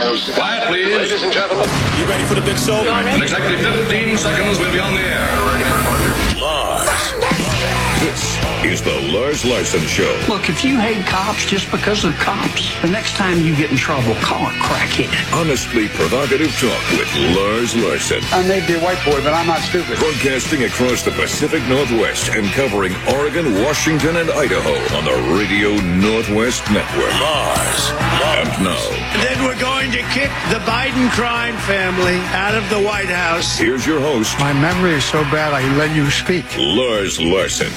Quiet, please. Ladies and gentlemen. You ready for the big show? In exactly 15 seconds, we'll be on the air. Lars. This is the Lars Larson Show. Look, if you hate cops just because they're cops, the next time you get in trouble, call a crackhead. Honestly provocative talk with Lars Larson. I may be a white boy, but I'm not stupid. Broadcasting across the Pacific Northwest and covering Oregon, Washington, and Idaho on the Radio Northwest Network. Lars. And now. Then we're going to kick the Biden crime family out of the White House. Here's your host. My memory is so bad I let you speak. Lars Larson.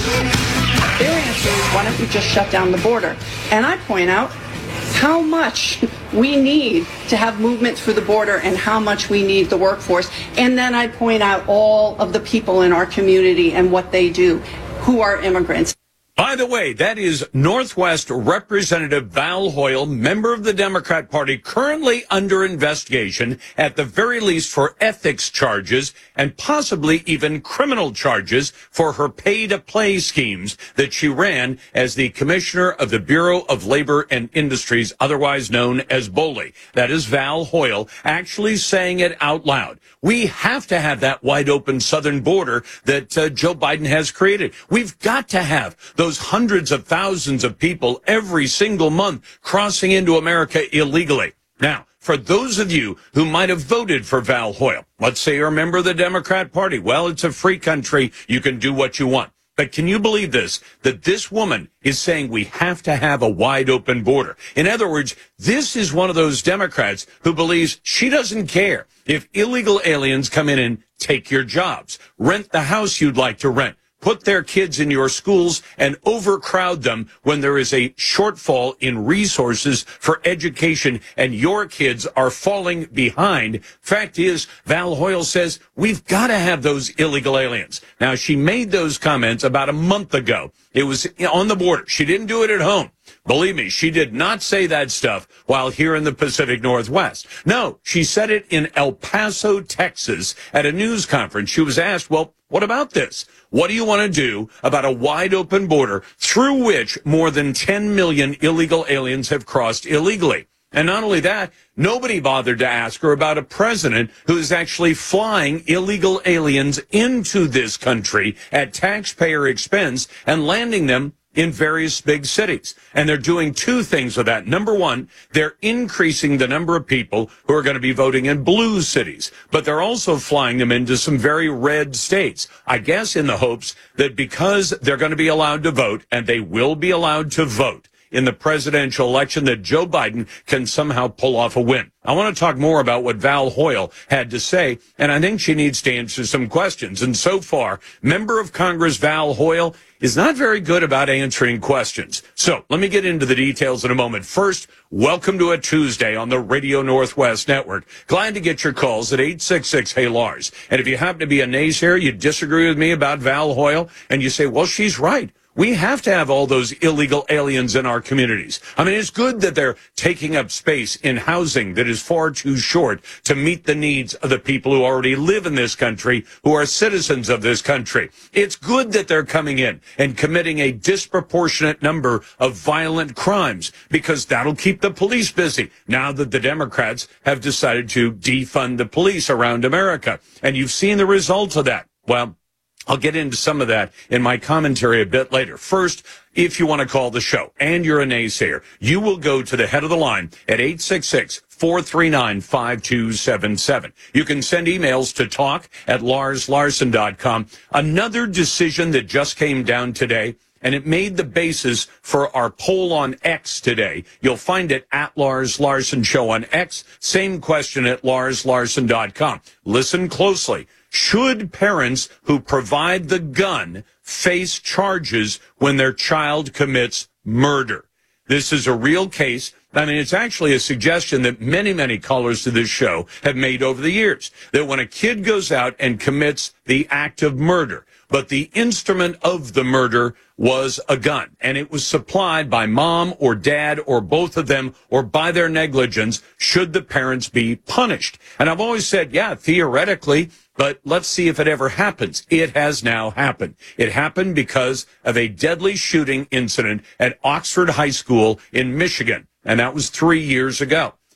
Their answer is, why don't we just shut down the border? And I point out how much we need to have movement through the border and how much we need the workforce. And then I point out all of the people in our community and what they do, who are immigrants. By the way, that is Northwest Representative Val Hoyle, member of the Democrat Party, currently under investigation, at the very least for ethics charges and possibly even criminal charges for her pay-to-play schemes that she ran as the commissioner of the Bureau of Labor and Industries, otherwise known as BOLI. That is Val Hoyle actually saying it out loud. We have to have that wide-open southern border that Joe Biden has created. We've got to have those hundreds of thousands of people every single month crossing into America illegally. Now, for those of you who might have voted for Val Hoyle, let's say you're a member of the Democrat Party. Well, it's a free country. You can do what you want. But can you believe this, that this woman is saying we have to have a wide open border? In other words, this is one of those Democrats who believes she doesn't care if illegal aliens come in and take your jobs, rent the house you'd like to rent, put their kids in your schools, and overcrowd them when there is a shortfall in resources for education and your kids are falling behind. Fact is, Val Hoyle says we've got to have those illegal aliens. Now, she made those comments about a month ago. It was on the border. She didn't do it at home. Believe me, she did not say that stuff while here in the Pacific Northwest. No, she said it in El Paso, Texas, at a news conference. She was asked, well, what about this? What do you want to do about a wide open border through which more than 10 million illegal aliens have crossed illegally? And not only that, nobody bothered to ask her about a president who is actually flying illegal aliens into this country at taxpayer expense and landing them in various big cities. And they're doing two things with that. Number one, they're increasing the number of people who are going to be voting in blue cities, but they're also flying them into some very red states, I guess in the hopes that because they're going to be allowed to vote, and they will be allowed to vote in the presidential election, that Joe Biden can somehow pull off a win. I want to talk more about what Val Hoyle had to say, and I think she needs to answer some questions. And so far, member of Congress Val Hoyle is not very good about answering questions. So let me get into the details in a moment. First, welcome to a Tuesday on the Radio Northwest Network. Glad to get your calls at 866-HEY-LARS. And if you happen to be a naysayer, you disagree with me about Val Hoyle, and you say, well, she's right. We have to have all those illegal aliens in our communities. I mean, it's good that they're taking up space in housing that is far too short to meet the needs of the people who already live in this country, who are citizens of this country. It's good that they're coming in and committing a disproportionate number of violent crimes, because that'll keep the police busy now that the Democrats have decided to defund the police around America. And you've seen the results of that. Well, I'll get into some of that in my commentary a bit later. First, if you want to call the show and you're a naysayer, you will go to the head of the line at 866-439-5277. You can send emails to talk@larslarson.com. Another decision that just came down today, and it made the basis for our poll on X today. You'll find it at Lars Larson Show on X. Same question at larslarson.com. Listen closely. Should parents who provide the gun face charges when their child commits murder? This is a real case. I mean, it's actually a suggestion that many, many callers to this show have made over the years, that when a kid goes out and commits the act of murder, but the instrument of the murder was a gun, and it was supplied by mom or dad or both of them or by their negligence, should the parents be punished? And I've always said, yeah, theoretically, but let's see if it ever happens. It has now happened. It happened because of a deadly shooting incident at Oxford High School in Michigan, and that was 3 years ago.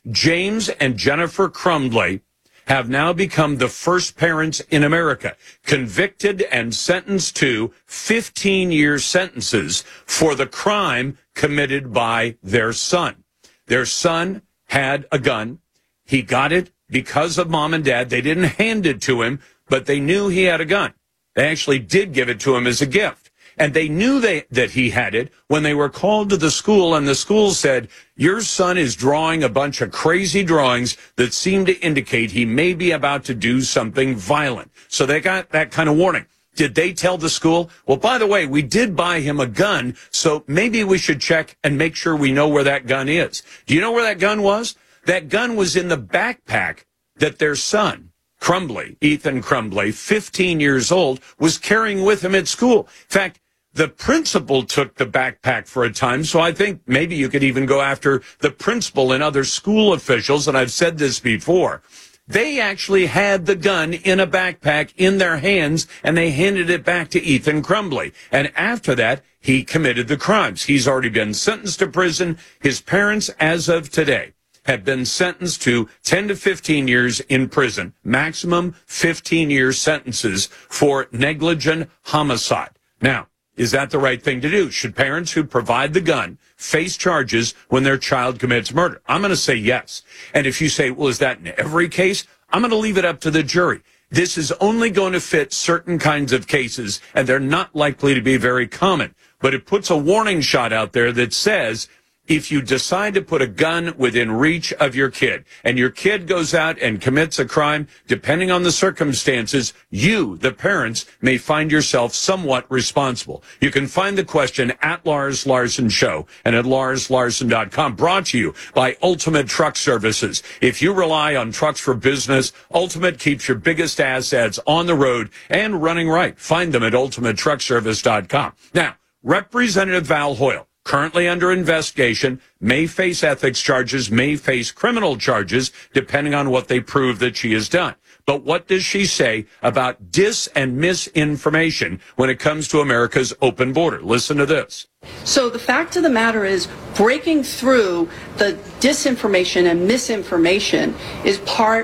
James and Jennifer Crumbley have now become the first parents in America convicted and sentenced to 15-year sentences for the crime committed by their son. Their son had a gun. He got it because of mom and dad. They didn't hand it to him, but they knew he had a gun. They actually did give it to him as a gift. And they knew that he had it when they were called to the school, and the school said, your son is drawing a bunch of crazy drawings that seem to indicate he may be about to do something violent. So they got that kind of warning. Did they tell the school, well, by the way, we did buy him a gun, so maybe we should check and make sure we know where that gun is? Do you know where that gun was? That gun was in the backpack that their son, Crumbley, Ethan Crumbley, 15 years old, was carrying with him at school. In fact, the principal took the backpack for a time, so I think maybe you could even go after the principal and other school officials, and I've said this before. They actually had the gun in a backpack in their hands, and they handed it back to Ethan Crumbley. And after that, he committed the crimes. He's already been sentenced to prison. His parents, as of today, have been sentenced to 10 to 15 years in prison, maximum 15-year sentences for negligent homicide. Now, is that the right thing to do? Should parents who provide the gun face charges when their child commits murder? I'm going to say yes. And if you say, well, is that in every case? I'm going to leave it up to the jury. This is only going to fit certain kinds of cases, and they're not likely to be very common. But it puts a warning shot out there that says, if you decide to put a gun within reach of your kid, and your kid goes out and commits a crime, depending on the circumstances, you, the parents, may find yourself somewhat responsible. You can find the question at Lars Larson Show and at LarsLarson.com, brought to you by Ultimate Truck Services. If you rely on trucks for business, Ultimate keeps your biggest assets on the road and running right. Find them at UltimateTruckService.com. Now, Representative Val Hoyle, currently under investigation, may face ethics charges, may face criminal charges, depending on what they prove that she has done. But what does she say about dis and misinformation when it comes to America's open border? Listen to this. So the fact of the matter is, breaking through the disinformation and misinformation is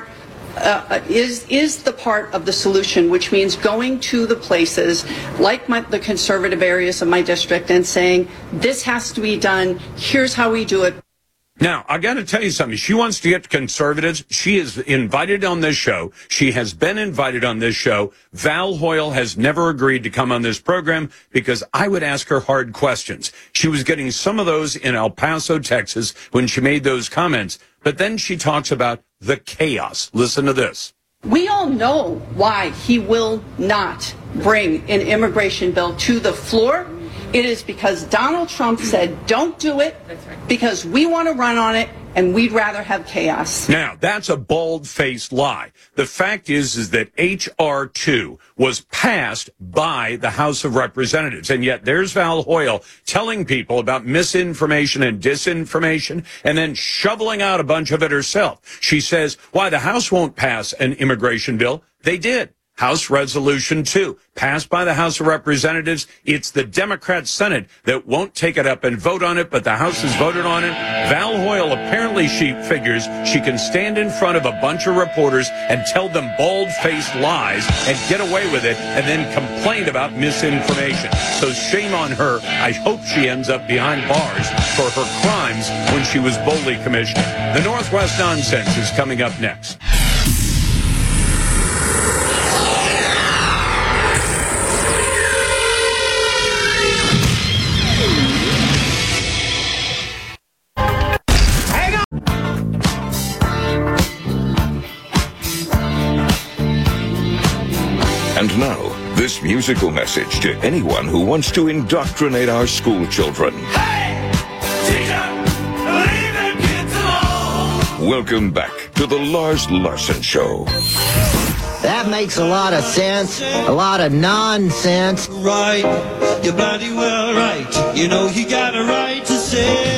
the part of the solution, which means going to the places like the conservative areas of my district and saying, this has to be done, here's how we do it. Now, I got to tell you something. She wants to get conservatives. She is invited on this show. She has been invited on this show. Val Hoyle has never agreed to come on this program because I would ask her hard questions. She was getting some of those in El Paso, Texas, when she made those comments. But then she talks about the chaos. Listen to this. We all know why he will not bring an immigration bill to the floor. It is because Donald Trump said, don't do it, because we want to run on it, and we'd rather have chaos. Now, that's a bald-faced lie. The fact is that H.R. 2 was passed by the House of Representatives, and yet there's Val Hoyle telling people about misinformation and disinformation, and then shoveling out a bunch of it herself. She says, why, the House won't pass an immigration bill. They did. House Resolution 2, passed by the House of Representatives. It's the Democrat Senate that won't take it up and vote on it, but the House has voted on it. Val Hoyle, apparently she figures she can stand in front of a bunch of reporters and tell them bald-faced lies and get away with it and then complain about misinformation. So shame on her. I hope she ends up behind bars for her crimes when she was boldly commissioner. The Northwest Nonsense is coming up next. And now, this musical message to anyone who wants to indoctrinate our school children. Hey, teacher, leave them kids alone. Welcome back to the Lars Larson Show. That makes a lot of sense, a lot of nonsense. Right, you're bloody well right. You know you got a right to say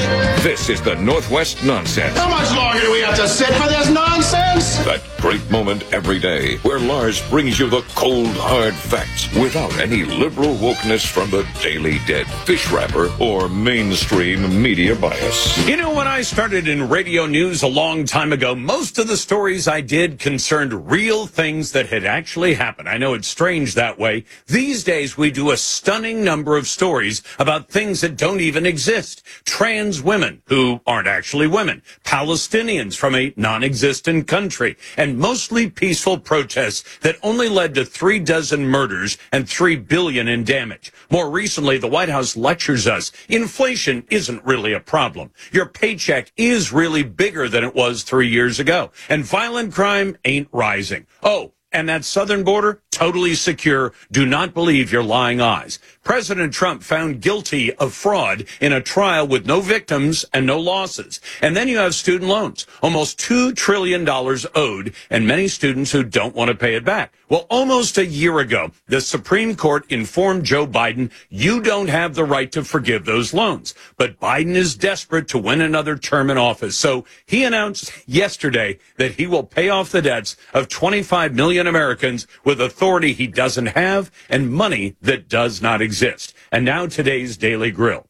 This is the Northwest Nonsense. How much longer do we have to sit for this nonsense? That great moment every day where Lars brings you the cold, hard facts without any liberal wokeness from the Daily Dead, fish wrapper, or mainstream media bias. You know, when I started in radio news a long time ago, most of the stories I did concerned real things that had actually happened. I know it's strange that way. These days, we do a stunning number of stories about things that don't even exist. Trans women who aren't actually women, Palestinians from a non-existent country, and mostly peaceful protests that only led to 36 murders and $3 billion in damage. More recently, the White House lectures us. Inflation isn't really a problem. Your paycheck is really bigger than it was 3 years ago. And violent crime ain't rising. Oh, and that southern border, totally secure. Do not believe your lying eyes. President Trump found guilty of fraud in a trial with no victims and no losses. And then you have student loans, almost $2 trillion owed, and many students who don't want to pay it back. Well, almost a year ago, the Supreme Court informed Joe Biden, you don't have the right to forgive those loans. But Biden is desperate to win another term in office. So he announced yesterday that he will pay off the debts of 25 million Americans with authority he doesn't have and money that does not exist. And now today's Daily Grill.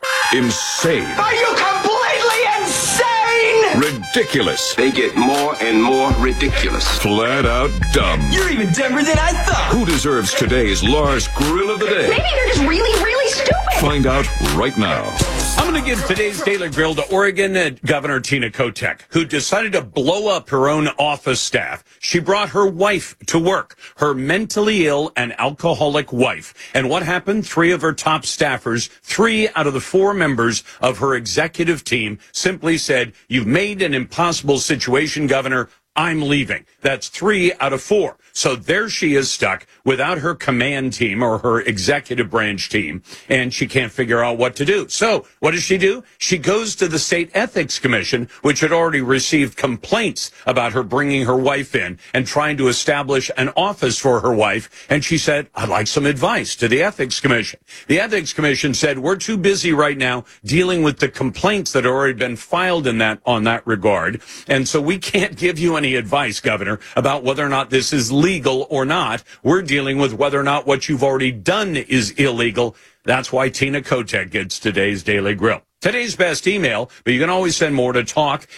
Insane. Are you completely insane? Ridiculous. They get more and more ridiculous. Flat out dumb. You're even dumber than I thought. Who deserves today's Lars Grill of the Day? Maybe they're just really, really stupid. Find out right now. I'm going to give today's Daily Grill to Oregon Governor Tina Kotek, who decided to blow up her own office staff. She brought her wife to work, her mentally ill and alcoholic wife. And what happened? 3 of her top staffers, 3 out of the 4 members of her executive team simply said, you've made an impossible situation, Governor. I'm leaving. That's 3 out of 4. So there she is stuck without her command team or her executive branch team, and she can't figure out what to do. So what does she do? She goes to the State Ethics Commission, which had already received complaints about her bringing her wife in and trying to establish an office for her wife. And she said, I'd like some advice to the Ethics Commission. The Ethics Commission said, we're too busy right now dealing with the complaints that have already been filed on that regard. And so we can't give you any advice, Governor, about whether or not this is legal or not. We're dealing with whether or not what you've already done is illegal. That's why Tina Kotek gets today's Daily Grill. Today's best email, but you can always send more to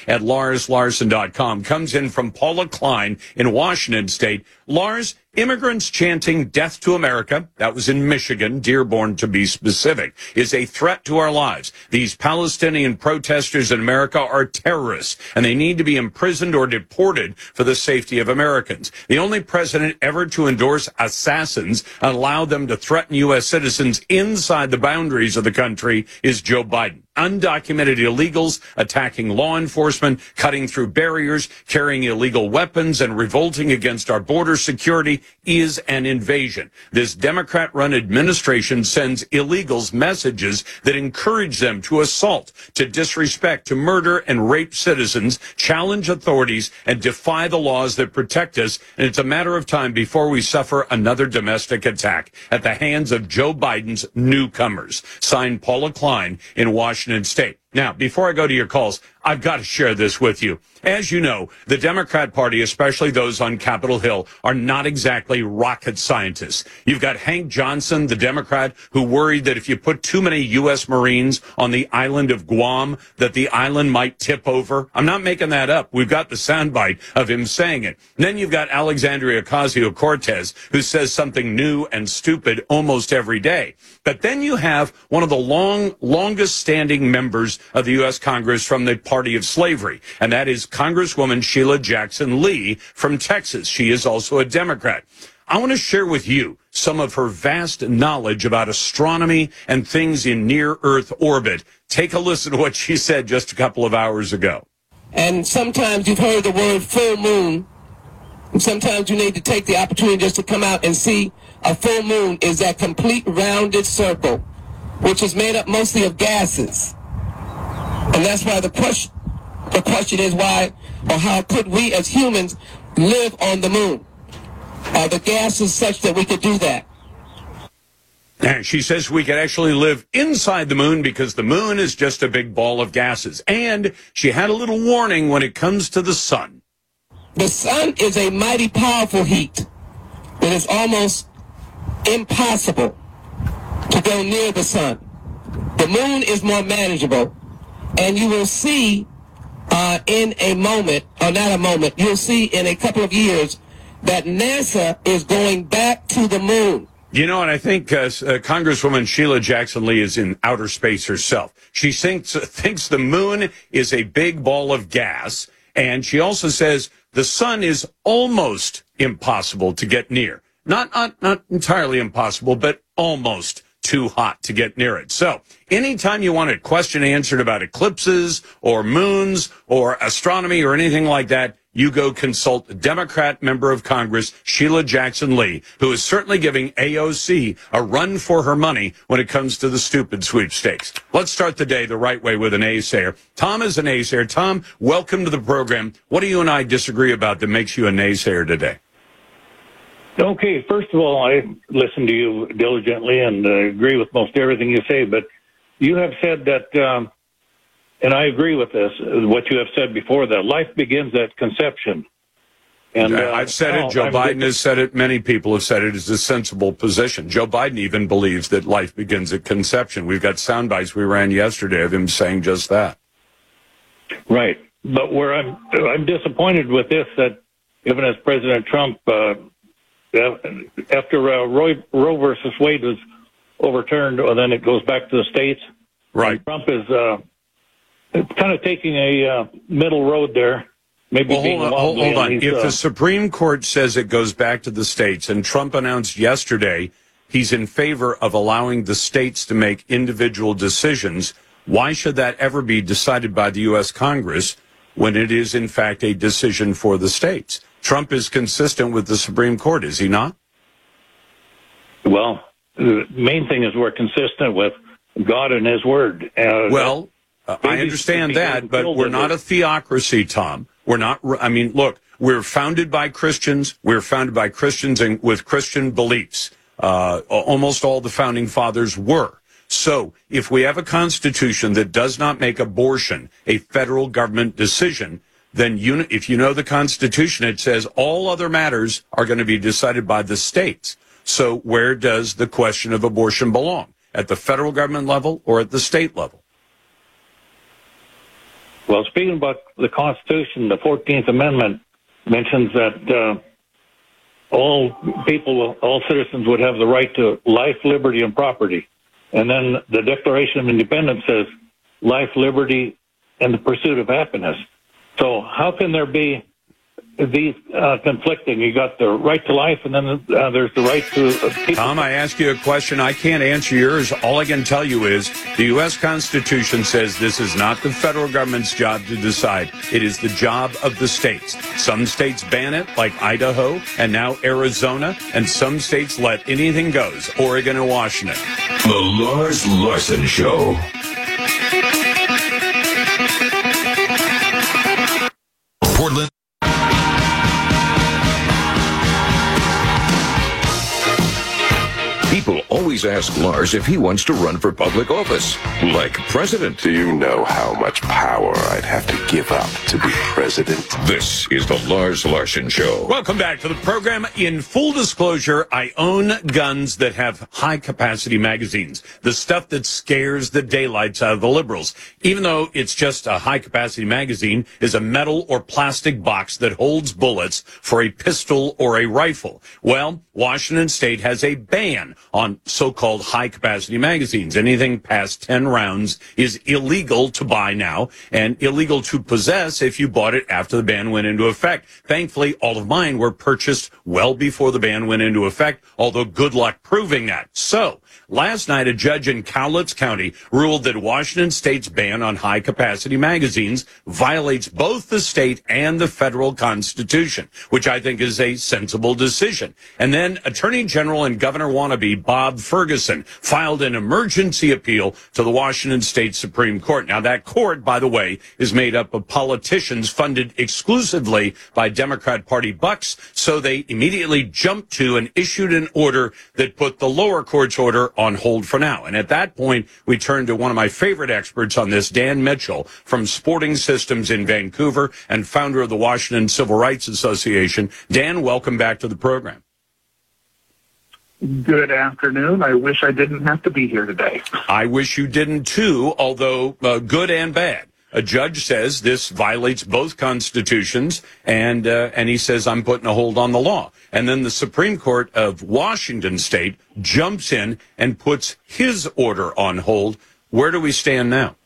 talk@LarsLarson.com, comes in from Paula Klein in Washington State. Lars, immigrants chanting death to America, that was in Michigan, Dearborn to be specific, is a threat to our lives. These Palestinian protesters in America are terrorists, and they need to be imprisoned or deported for the safety of Americans. The only president ever to endorse assassins and allow them to threaten U.S. citizens inside the boundaries of the country is Joe Biden. Undocumented illegals attacking law enforcement, cutting through barriers, carrying illegal weapons, and revolting against our border security is an invasion. This Democrat-run administration sends illegals messages that encourage them to assault, to disrespect, to murder and rape citizens, challenge authorities, and defy the laws that protect us. And it's a matter of time before we suffer another domestic attack at the hands of Joe Biden's newcomers. Signed, Paula Klein in Washington State. Now, before I go to your calls, I've got to share this with you. As you know, the Democrat Party, especially those on Capitol Hill, are not exactly rocket scientists. You've got Hank Johnson, the Democrat, who worried that if you put too many U.S. Marines on the island of Guam, that the island might tip over. I'm not making that up. We've got the soundbite of him saying it. And then you've got Alexandria Ocasio-Cortez, who says something new and stupid almost every day. But then you have one of the longest-standing members of the U.S. Congress from the party of slavery, and that is Congresswoman Sheila Jackson Lee from Texas. She is also a Democrat. I want to share with you some of her vast knowledge about astronomy and things in near-Earth orbit. Take a listen to what she said just a couple of hours ago. And sometimes you've heard the word full moon, and sometimes you need to take the opportunity just to come out and see a full moon is that complete rounded circle, which is made up mostly of gases. And that's why the question is why or how could we as humans live on the moon? The gas is such that we could do that. And she says we could actually live inside the moon because the moon is just a big ball of gases. And she had a little warning when it comes to the sun. The sun is a mighty powerful heat. It is almost impossible to go near the sun. The moon is more manageable, and you will see in a moment, or not a moment, you'll see in a couple of years that NASA is going back to the moon. You know, and I think Congresswoman Sheila Jackson Lee is in outer space herself. She thinks the moon is a big ball of gas, and she also says the sun is almost impossible to get near. Not entirely impossible, but almost too hot to get near it. So anytime you want a question answered about eclipses or moons or astronomy or anything like that, you go consult Democrat member of Congress Sheila Jackson Lee, who is certainly giving AOC a run for her money when it comes to the stupid sweepstakes. Let's start the day the right way with an naysayer. Tom is a naysayer. Tom, welcome to the program. What do you and I disagree about that makes you a naysayer today? Okay, first of all, I listen to you diligently and agree with most everything you say, but you have said that, and I agree with this, what you have said before, that life begins at conception. And I've said it, Joe Biden has said it, many people have said it is a sensible position. Joe Biden even believes that life begins at conception. We've got sound bites we ran yesterday of him saying just that. Right, but where I'm disappointed with this, that even as President Trump... after Roe versus Wade was overturned, well, then it goes back to the states. Right. And Trump is kind of taking a middle road there. Maybe hold on. If the Supreme Court says it goes back to the states, and Trump announced yesterday he's in favor of allowing the states to make individual decisions, why should that ever be decided by the U.S. Congress when it is, in fact, a decision for the states? Trump is consistent with the Supreme Court, is he not? Well, the main thing is we're consistent with God and His Word. I understand that, but we're not a theocracy, Tom. We're not, I mean, look, we're founded by Christians. We're founded by Christians and with Christian beliefs. Almost all the founding fathers were. So if we have a constitution that does not make abortion a federal government decision, then if you know the Constitution, it says all other matters are going to be decided by the states. So where does the question of abortion belong? At the federal government level or at the state level? Well, speaking about the Constitution, the 14th Amendment mentions that all citizens would have the right to life, liberty, and property. And then the Declaration of Independence says life, liberty, and the pursuit of happiness. So how can there be these conflicting? You got the right to life, and then there's the right to people. Tom, I ask you a question. I can't answer yours. All I can tell you is the U.S. Constitution says this is not the federal government's job to decide. It is the job of the states. Some states ban it, like Idaho, and now Arizona, and some states let anything goes, Oregon and Washington. The Lars Larson Show. Portland. People always ask Lars if he wants to run for public office, like president. Do you know how much power I'd have to give up to be president? This is the Lars Larson Show. Welcome back to the program. In full disclosure, I own guns that have high-capacity magazines, the stuff that scares the daylights out of the liberals. Even though it's just a high-capacity magazine, is a metal or plastic box that holds bullets for a pistol or a rifle. Well, Washington State has a ban on so-called high-capacity magazines. Anything past 10 rounds is illegal to buy now and illegal to possess if you bought it after the ban went into effect. Thankfully, all of mine were purchased well before the ban went into effect, although good luck proving that. So, last night, a judge in Cowlitz County ruled that Washington State's ban on high-capacity magazines violates both the state and the federal Constitution, which I think is a sensible decision. And then Attorney General and Governor wannabe Bob Ferguson filed an emergency appeal to the Washington State Supreme Court. Now, that court, by the way, is made up of politicians funded exclusively by Democrat Party bucks, so they immediately jumped to and issued an order that put the lower court's order order on hold for now. And at that point, we turn to one of my favorite experts on this, Dan Mitchell from Sporting Systems in Vancouver and founder of the Washington Civil Rights Association. Dan, welcome back to the program. Good afternoon. I wish I didn't have to be here today. I wish you didn't too, although good and bad. A judge says this violates both constitutions, and he says, I'm putting a hold on the law. And then the Supreme Court of Washington State jumps in and puts his order on hold. Where do we stand now?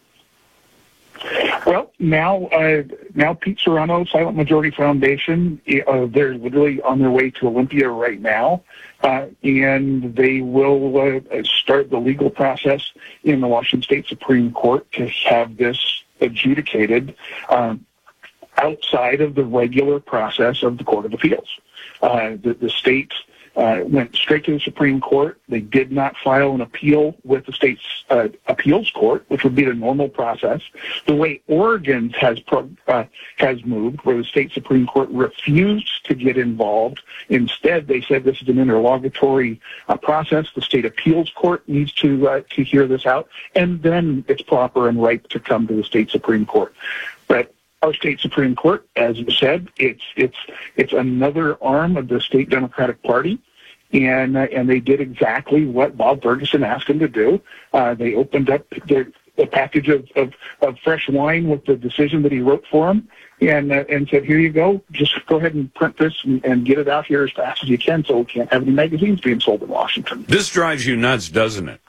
Well, now Pete Serrano, Silent Majority Foundation, they're literally on their way to Olympia right now, and they will start the legal process in the Washington State Supreme Court to have this adjudicated outside of the regular process of the Court of Appeals. The state went straight to the Supreme Court. They did not file an appeal with the state's appeals court, which would be the normal process. The way Oregon has moved, where the state Supreme Court refused to get involved. Instead, they said this is an interlocutory process. The state appeals court needs to hear this out, and then it's proper and ripe to come to the state Supreme Court. But our state Supreme Court, as you said, it's another arm of the state Democratic Party, and they did exactly what Bob Ferguson asked them to do. They opened up a package of fresh wine with the decision that he wrote for them, and said, here you go, just go ahead and print this and get it out here as fast as you can, so we can't have any magazines being sold in Washington. This drives you nuts, doesn't it?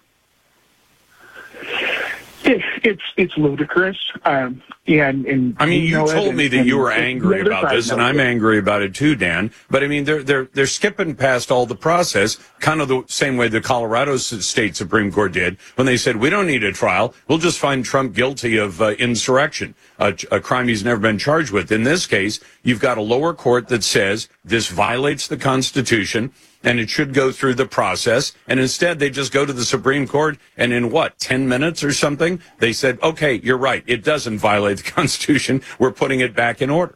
It's ludicrous. And I mean, you told me that you were angry about this, and I'm angry about it too, Dan. But I mean, they're skipping past all the process, kind of the same way the Colorado State Supreme Court did when they said, we don't need a trial. We'll just find Trump guilty of insurrection, a crime he's never been charged with. In this case, you've got a lower court that says this violates the Constitution, and it should go through the process. And instead, they just go to the Supreme Court, and in 10 minutes or something, they said, okay, you're right. It doesn't violate the Constitution. We're putting it back in order.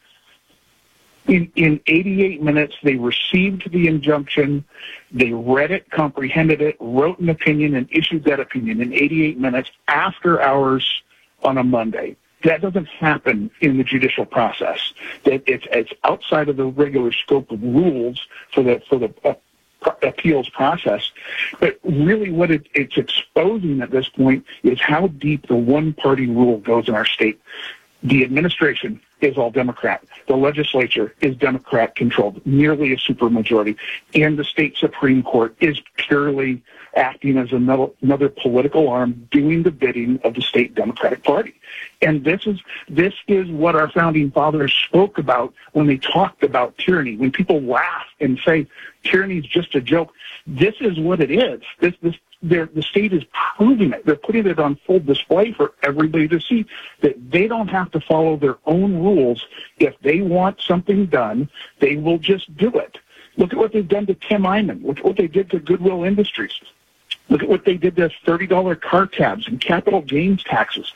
In 88 minutes, they received the injunction, they read it, comprehended it, wrote an opinion, and issued that opinion in 88 minutes after hours on a Monday. That doesn't happen in the judicial process. It's outside of the regular scope of rules for the appeals process. But really what it's exposing at this point is how deep the one-party rule goes in our state. The administration is all Democrat. The legislature is Democrat-controlled, nearly a supermajority. And the state Supreme Court is purely acting as another political arm doing the bidding of the state Democratic Party. And this is what our founding fathers spoke about when they talked about tyranny. When people laugh and say tyranny is just a joke, this is what it is. The state is proving it. They're putting it on full display for everybody to see that they don't have to follow their own rules. If they want something done, they will just do it. Look at what they've done to Tim Eyman. Look at what they did to Goodwill Industries. Look at what they did to $30 car tabs and capital gains taxes.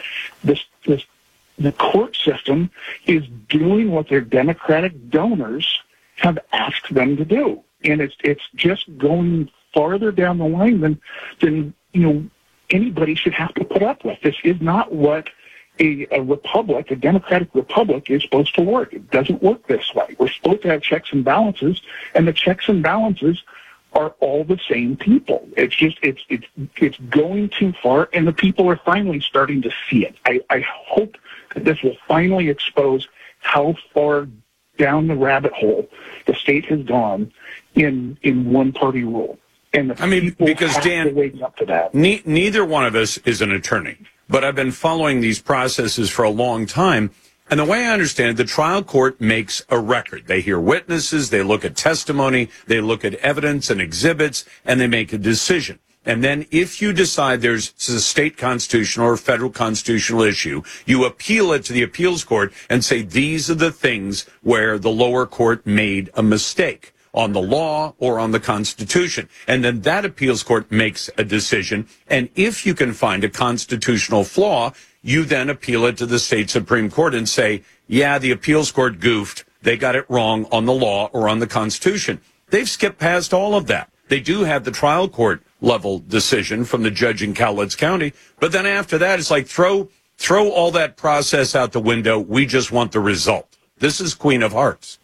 The court system is doing what their Democratic donors have asked them to do. And it's just going farther down the line than anybody should have to put up with. This is not what a republic, a democratic republic, is supposed to work. It doesn't work this way. We're supposed to have checks and balances, and the checks and balances are all the same people. It's going too far, and the people are finally starting to see it. I hope that this will finally expose how far down the rabbit hole the state has gone in one-party rule. And because Dan, wake up to that. Neither one of us is an attorney, but I've been following these processes for a long time. And the way I understand it, the trial court makes a record. They hear witnesses, they look at testimony, they look at evidence and exhibits, and they make a decision. And then if you decide there's a state constitutional or federal constitutional issue, you appeal it to the appeals court and say these are the things where the lower court made a mistake on the law or on the Constitution. And then that appeals court makes a decision. And if you can find a constitutional flaw, you then appeal it to the state Supreme Court and say, yeah, the appeals court goofed. They got it wrong on the law or on the Constitution. They've skipped past all of that. They do have the trial court level decision from the judge in Cowlitz County. But then after that, it's like throw all that process out the window. We just want the result. This is Queen of Hearts.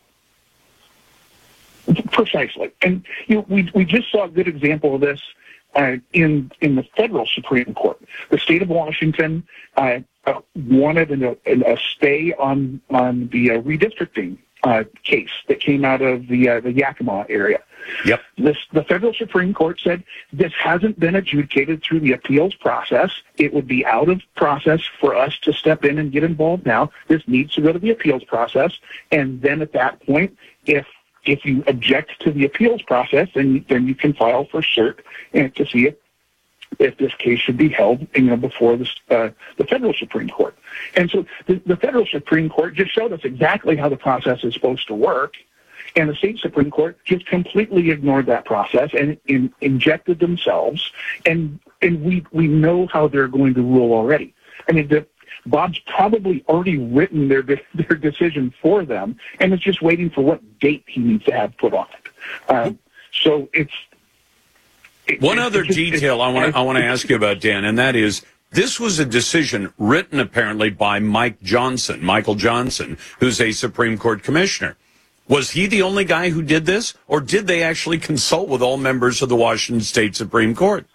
Precisely. And we just saw a good example of this in the federal Supreme Court. The state of Washington wanted a stay on the redistricting case that came out of the Yakima area. Yep. The federal Supreme Court said this hasn't been adjudicated through the appeals process. It would be out of process for us to step in and get involved now. This needs to go to the appeals process. And then at that point, if you object to the appeals process, then you can file for cert and to see if this case should be held before the federal Supreme Court. And so the federal Supreme Court just showed us exactly how the process is supposed to work. And the state Supreme Court just completely ignored that process and injected themselves. And we know how they're going to rule already. I mean, Bob's probably already written their decision for them, and is just waiting for what date he needs to have put on it. So one other detail I want to ask you about, Dan, and that is, this was a decision written apparently by Michael Johnson, who's a Supreme Court commissioner. Was he the only guy who did this, or did they actually consult with all members of the Washington State Supreme Court?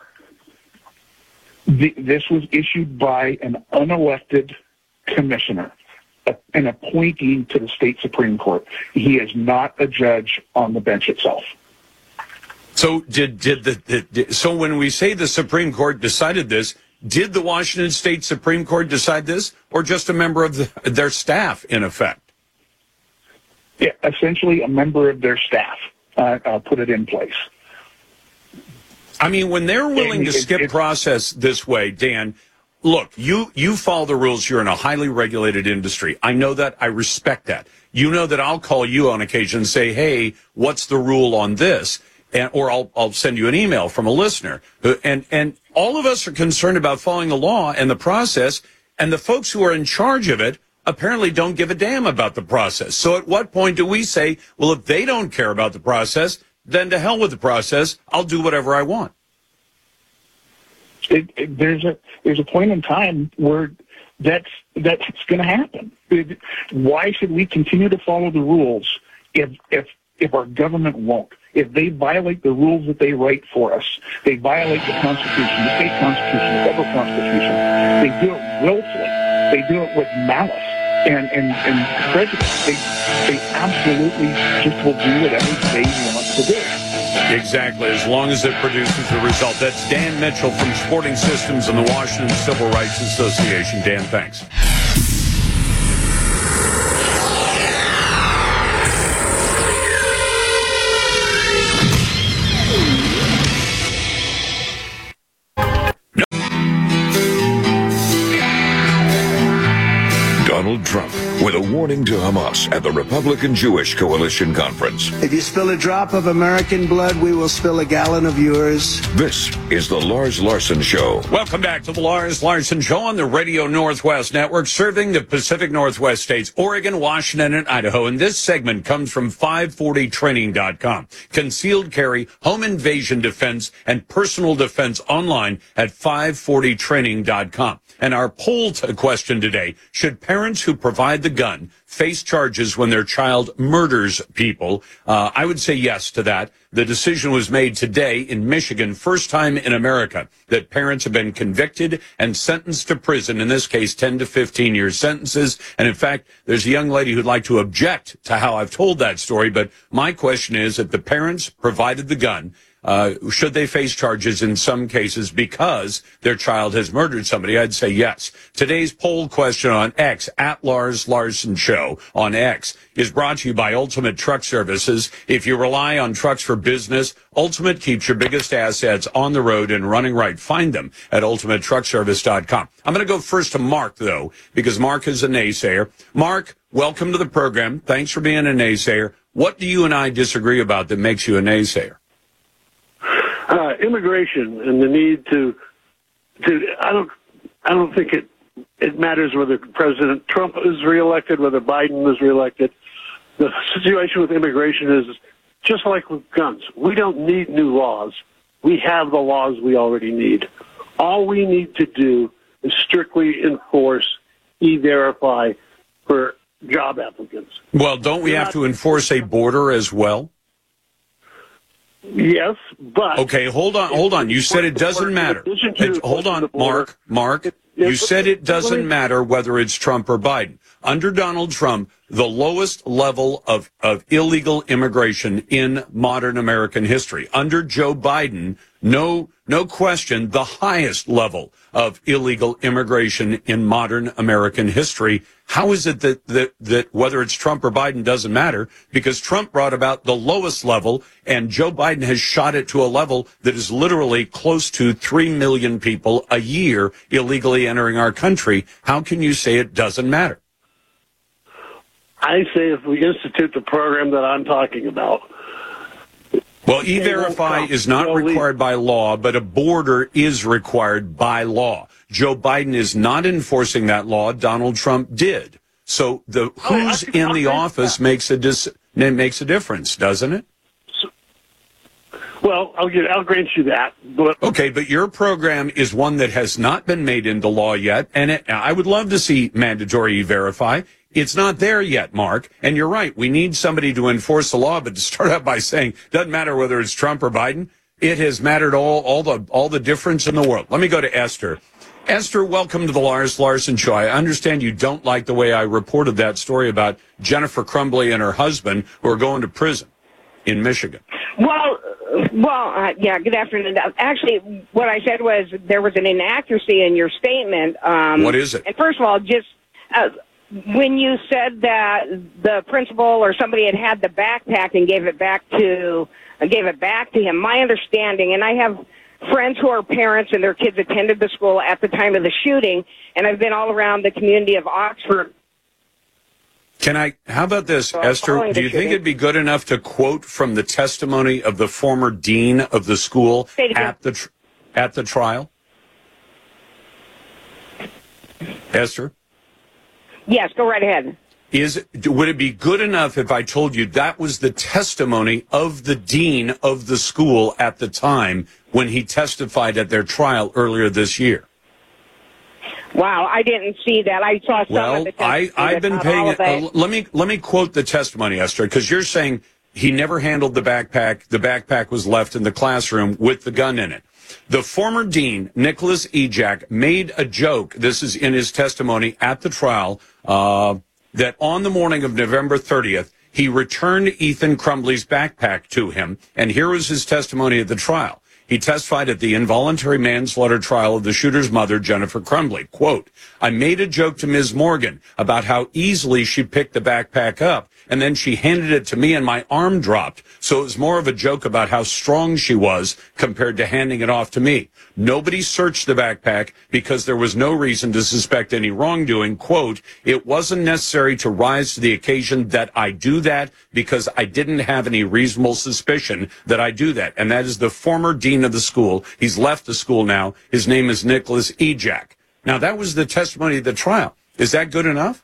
This was issued by an unelected commissioner, an appointee to the state Supreme Court. He is not a judge on the bench itself. So so when we say the Supreme Court decided this, did the Washington State Supreme Court decide this, or just a member of their staff, in effect? Yeah, essentially a member of their staff put it in place. I mean, when they're willing to skip process this way, Dan, look, you follow the rules. You're in a highly regulated industry. I know that. I respect that. You know that I'll call you on occasion and say, hey, what's the rule on this? Or I'll send you an email from a listener. And all of us are concerned about following the law and the process, and the folks who are in charge of it apparently don't give a damn about the process. So at what point do we say, well, if they don't care about the process, then to hell with the process, I'll do whatever I want? There's a point in time where that's going to happen. Why should we continue to follow the rules if our government won't? If they violate the rules that they write for us, they violate the Constitution, the state Constitution, the federal Constitution. They do it willfully. They do it with malice and prejudice. They absolutely just will do whatever they want to do. Exactly, as long as it produces the result. That's Dan Mitchell from Sporting Systems and the Washington Civil Rights Association. Dan, thanks. Donald Trump with a warning to Hamas at the Republican Jewish Coalition Conference. If you spill a drop of American blood, we will spill a gallon of yours. This is the Lars Larson Show. Welcome back to the Lars Larson Show on the Radio Northwest Network, serving the Pacific Northwest states, Oregon, Washington, and Idaho. And this segment comes from 540training.com. Concealed carry, home invasion defense, and personal defense online at 540training.com. And our poll question today, should parents who provide the gun face charges when their child murders people? I would say yes to that. The decision was made today in Michigan, first time in America, that parents have been convicted and sentenced to prison, in this case 10 to 15 year sentences. And in fact, there's a young lady who'd like to object to how I've told that story. But my question is, if the parents provided the gun, should they face charges in some cases because their child has murdered somebody? I'd say yes. Today's poll question on X, at Lars Larson Show on X, is brought to you by Ultimate Truck Services. If you rely on trucks for business, Ultimate keeps your biggest assets on the road and running right. Find them at ultimatetruckservice.com. I'm going to go first to Mark, though, because Mark is a naysayer. Mark, welcome to the program. Thanks for being a naysayer. What do you and I disagree about that makes you a naysayer? Immigration and the need to I don't think it matters whether President Trump is reelected, whether Biden is reelected. The situation with immigration is just like with guns, we don't need new laws. We have the laws we already need. All we need to do is strictly enforce E-Verify for job applicants. Well, don't we have to enforce a border as well? Yes, but... Okay, hold on. You said it doesn't matter. Hold on, Mark. You said it doesn't matter whether it's Trump or Biden. Under Donald Trump, the lowest level of illegal immigration in modern American history. Under Joe Biden, no question, the highest level of illegal immigration in modern American history. How is it that whether it's Trump or Biden doesn't matter? Because Trump brought about the lowest level, and Joe Biden has shot it to a level that is literally close to 3 million people a year illegally entering our country. How can you say it doesn't matter? I say if we institute the program that I'm talking about. Well, E-Verify is not required by law, but a border is required by law. Joe Biden is not enforcing that law. Donald Trump did. So the who's in the office makes a difference, doesn't it? Well, I'll grant you that. But okay, but your program is one that has not been made into law yet, and I would love to see mandatory E-Verify. It's not there yet, Mark. And you're right. We need somebody to enforce the law, but to start out by saying, doesn't matter whether it's Trump or Biden, it has mattered all the difference in the world. Let me go to Esther. Esther, welcome to the Lars Larson Show. I understand you don't like the way I reported that story about Jennifer Crumbley and her husband who are going to prison in Michigan. Well, yeah, good afternoon. Actually, what I said was there was an inaccuracy in your statement. What is it? And first of all, just... when you said that the principal or somebody had the backpack and gave it back to him, my understanding, and I have friends who are parents and their kids attended the school at the time of the shooting, and I've been all around the community of Oxford. How about this, Esther? Do you think it'd be good enough to quote from the testimony of the former dean of the school at the trial? Esther? Yes, go right ahead. Would it be good enough if I told you that was the testimony of the dean of the school at the time when he testified at their trial earlier this year? Wow, I didn't see that. I saw some of the testimony. I've been paying it. Let me quote the testimony, Esther, because you're saying he never handled the backpack. The backpack was left in the classroom with the gun in it. The former dean, Nicholas Ejak, made a joke, this is in his testimony at the trial, that on the morning of November 30th, he returned Ethan Crumbley's backpack to him, and here was his testimony at the trial. He testified at the involuntary manslaughter trial of the shooter's mother, Jennifer Crumbley. Quote, I made a joke to Ms. Morgan about how easily she picked the backpack up, and then she handed it to me and my arm dropped. So it was more of a joke about how strong she was compared to handing it off to me. Nobody searched the backpack because there was no reason to suspect any wrongdoing. Quote, it wasn't necessary to rise to the occasion that I do that because I didn't have any reasonable suspicion that I do that. And that is the former dean of the school. He's left the school now. His name is Nicholas Ejak. Now, that was the testimony of the trial. Is that good enough?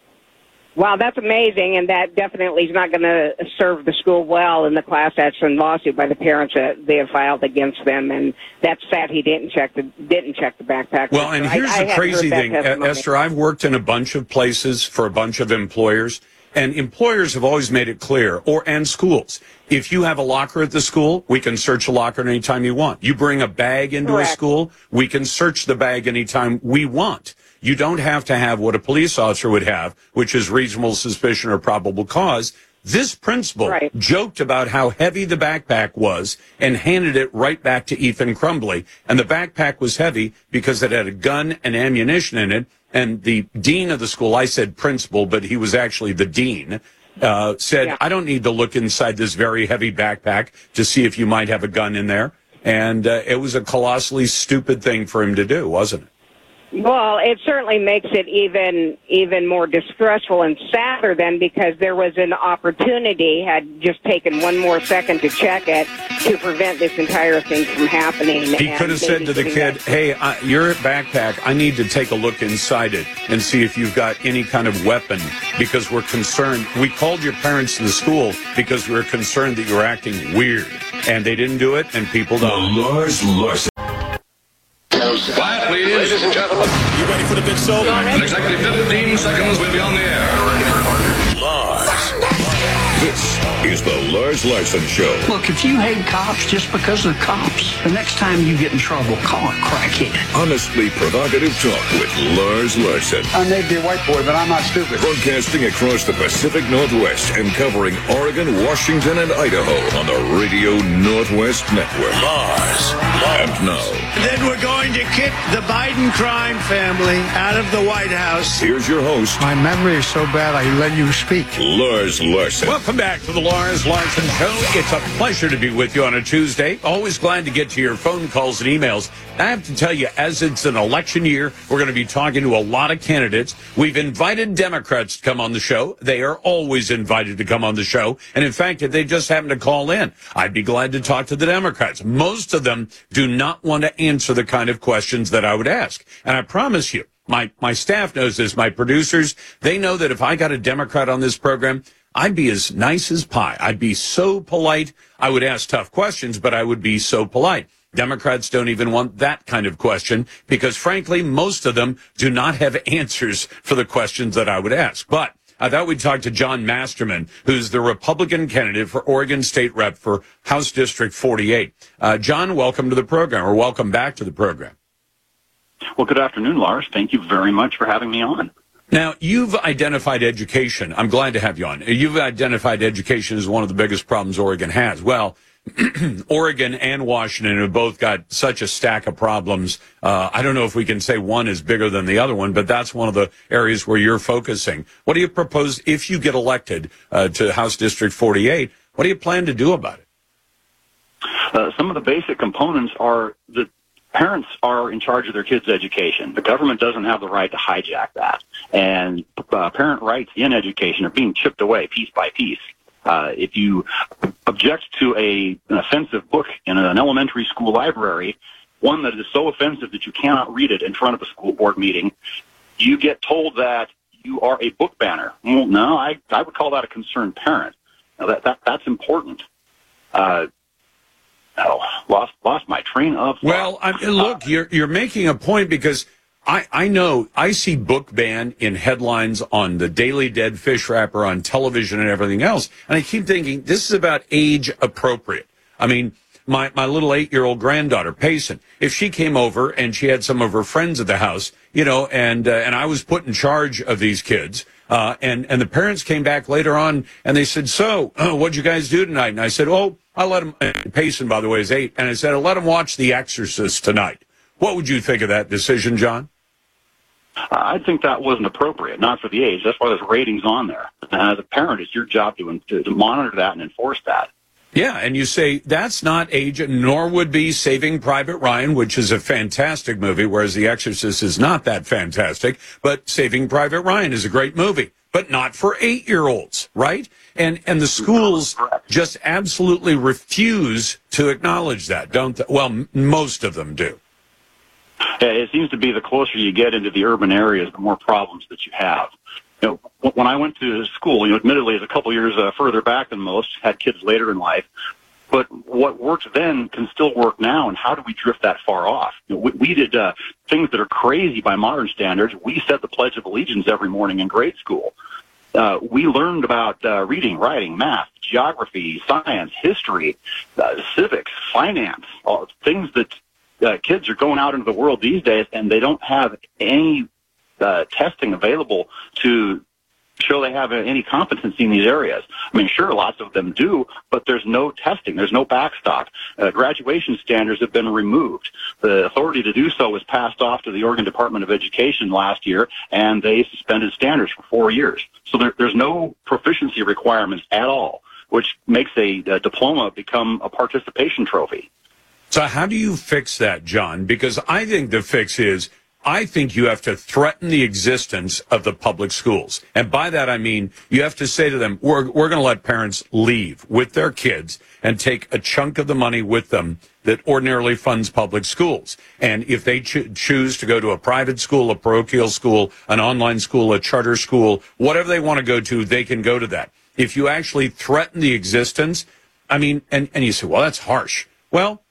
Wow, that's amazing, and that definitely is not going to serve the school well in the class action lawsuit by the parents that they have filed against them. And that's sad he didn't check the backpack. Well, and here's the crazy thing, Esther. I've worked in a bunch of places for a bunch of employers, and employers have always made it clear, and schools. If you have a locker at the school, we can search a locker anytime you want. You bring a bag into a school, we can search the bag anytime we want. You don't have to have what a police officer would have, which is reasonable suspicion or probable cause. This principal joked about how heavy the backpack was and handed it right back to Ethan Crumbley. And the backpack was heavy because it had a gun and ammunition in it. And the dean of the school, I said principal, but he was actually the dean, said, I don't need to look inside this very heavy backpack to see if you might have a gun in there. And it was a colossally stupid thing for him to do, wasn't it? Well, it certainly makes it even more distressful and sadder then, because there was an opportunity, had just taken one more second to check it, to prevent this entire thing from happening. He could have said to the kid, hey, your backpack, I need to take a look inside it and see if you've got any kind of weapon, because we're concerned. We called your parents to the school because we were concerned that you were acting weird. And they didn't do it, and people don't. Lars Larson. Quiet, please. Ladies and gentlemen. You ready for the big show? In exactly 15 seconds, we'll be on the air. Lars. This is the Lars Larson Show. Look, if you hate cops just because they're cops, the next time you get in trouble, call a crackhead. Honestly provocative talk with Lars Larson. I may be a white boy, but I'm not stupid. Broadcasting across the Pacific Northwest and covering Oregon, Washington, and Idaho on the Radio Northwest Network. Lars. And now. Then we're going to kick the Biden crime family out of the White House. Here's your host. My memory is so bad I let you speak. Lars Larson. Welcome back to the Lars Larson Show. It's a pleasure to be with you on a Tuesday. Always glad to get to your phone calls and emails. I have to tell you, as it's an election year, we're going to be talking to a lot of candidates. We've invited Democrats to come on the show. They are always invited to come on the show. And in fact, if they just happen to call in, I'd be glad to talk to the Democrats. Most of them do not want to answer the kind of questions that I would ask. And I promise you, my staff knows this, my producers, they know that if I got a Democrat on this program, I'd be as nice as pie. I'd be so polite. I would ask tough questions, but I would be so polite. Democrats don't even want that kind of question because, frankly, most of them do not have answers for the questions that I would ask. But I thought we'd talk to John Masterman, who's the Republican candidate for Oregon State Rep for House District 48. John, welcome to the program, or welcome back to the program. Well, good afternoon, Lars. Thank you very much for having me on. Now, you've identified education. I'm glad to have you on. You've identified education as one of the biggest problems Oregon has. Well, Oregon and Washington have both got such a stack of problems. I don't know if we can say one is bigger than the other one, but that's one of the areas where you're focusing. What do you propose if you get elected to House District 48? What do you plan to do about it? Some of the basic components are that parents are in charge of their kids' education. The government doesn't have the right to hijack that. And parent rights in education are being chipped away piece by piece. If you object to an offensive book in an elementary school library, one that is so offensive that you cannot read it in front of a school board meeting, you get told that you are a book banner. Well, no, I would call that a concerned parent. Now, that's important. Lost my train of thought. Well, look, you're making a point because I know I see book ban in headlines on the Daily Dead fish wrapper on television and everything else, and I keep thinking this is about age appropriate. I mean, my little 8-year-old granddaughter, Payson, if she came over and she had some of her friends at the house, you know, and I was put in charge of these kids, and the parents came back later on and they said, so, what'd you guys do tonight? And I said, I let him, Payson, by the way, is 8, and I said, I let him watch The Exorcist tonight. What would you think of that decision, John? I think that wasn't appropriate, not for the age. That's why there's ratings on there. As a parent, it's your job to monitor that and enforce that. Yeah, and you say that's not age, nor would be Saving Private Ryan, which is a fantastic movie, whereas The Exorcist is not that fantastic. But Saving Private Ryan is a great movie, but not for 8-year-olds, right? And the schools just absolutely refuse to acknowledge that, don't they? Well, most of them do. It seems to be the closer you get into the urban areas, the more problems that you have. You know, when I went to school, you know, admittedly, it's a couple years further back than most, had kids later in life. But what worked then can still work now, and how do we drift that far off? You know, we did things that are crazy by modern standards. We said the Pledge of Allegiance every morning in grade school. We learned about reading, writing, math, geography, science, history, civics, finance, all things that kids are going out into the world these days, and they don't have any testing available to show they have any competency in these areas. I mean, sure, lots of them do, but there's no testing. There's no backstop. Graduation standards have been removed. The authority to do so was passed off to the Oregon Department of Education last year, and they suspended standards for 4 years. So there's no proficiency requirements at all, which makes a diploma become a participation trophy. So how do you fix that, John? Because I think the fix is I think you have to threaten the existence of the public schools. And by that, I mean you have to say to them, we're going to let parents leave with their kids and take a chunk of the money with them that ordinarily funds public schools. And if they choose to go to a private school, a parochial school, an online school, a charter school, whatever they want to go to, they can go to that. If you actually threaten the existence, I mean, and you say, well, that's harsh. Well,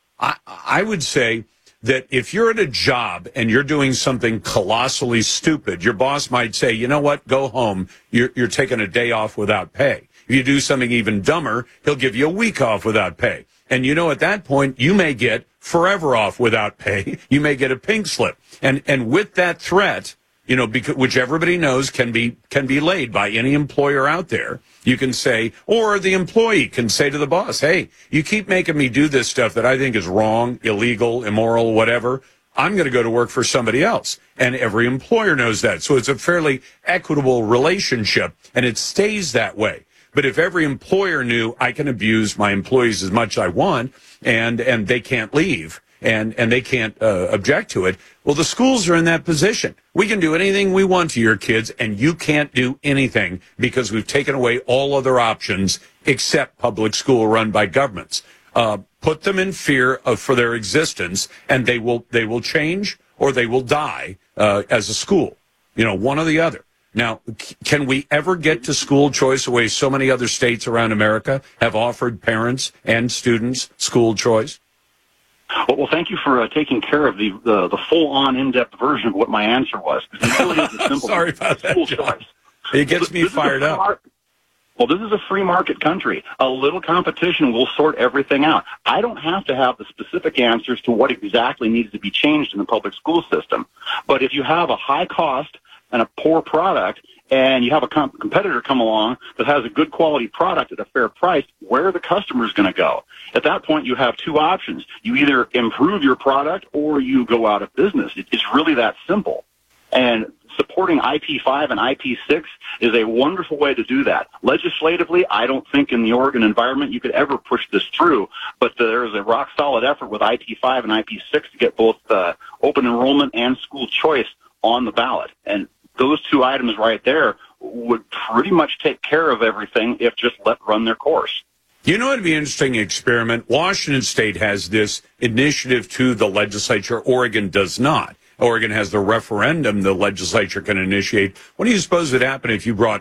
I would say that if you're at a job and you're doing something colossally stupid, your boss might say, you know what, go home. You're taking a day off without pay. If you do something even dumber, he'll give you a week off without pay. And you know, at that point, you may get forever off without pay. You may get a pink slip. And with that threat, you know, which everybody knows can be laid by any employer out there, you can say, or the employee can say to the boss, hey, you keep making me do this stuff that I think is wrong, illegal, immoral, whatever. I'm going to go to work for somebody else. And every employer knows that. So it's a fairly equitable relationship, and it stays that way. But if every employer knew I can abuse my employees as much as I want, and they can't leave, and they can't object to it, well, the schools are in that position. We can do anything we want to your kids, and you can't do anything because we've taken away all other options except public school run by governments. Put them in fear for their existence, and they will change or they will die as a school. You know, one or the other. Now, can we ever get to school choice the way so many other states around America have offered parents and students school choice? Well, thank you for taking care of the full-on, in-depth version of what my answer was. It really is a simple Sorry about that, John. It gets me fired up. Well, this is a free market country. A little competition will sort everything out. I don't have to have the specific answers to what exactly needs to be changed in the public school system. But if you have a high cost and a poor product, and you have a competitor come along that has a good quality product at a fair price, where are the customers going to go? At that point, you have two options. You either improve your product or you go out of business. It's really that simple. And supporting IP5 and IP6 is a wonderful way to do that. Legislatively, I don't think in the Oregon environment you could ever push this through, but there is a rock-solid effort with IP5 and IP6 to get both open enrollment and school choice on the ballot. And those two items right there would pretty much take care of everything if just let run their course. You know, it'd be an interesting experiment. Washington State has this initiative to the legislature. Oregon does not. Oregon has the referendum the legislature can initiate. What do you suppose would happen if you brought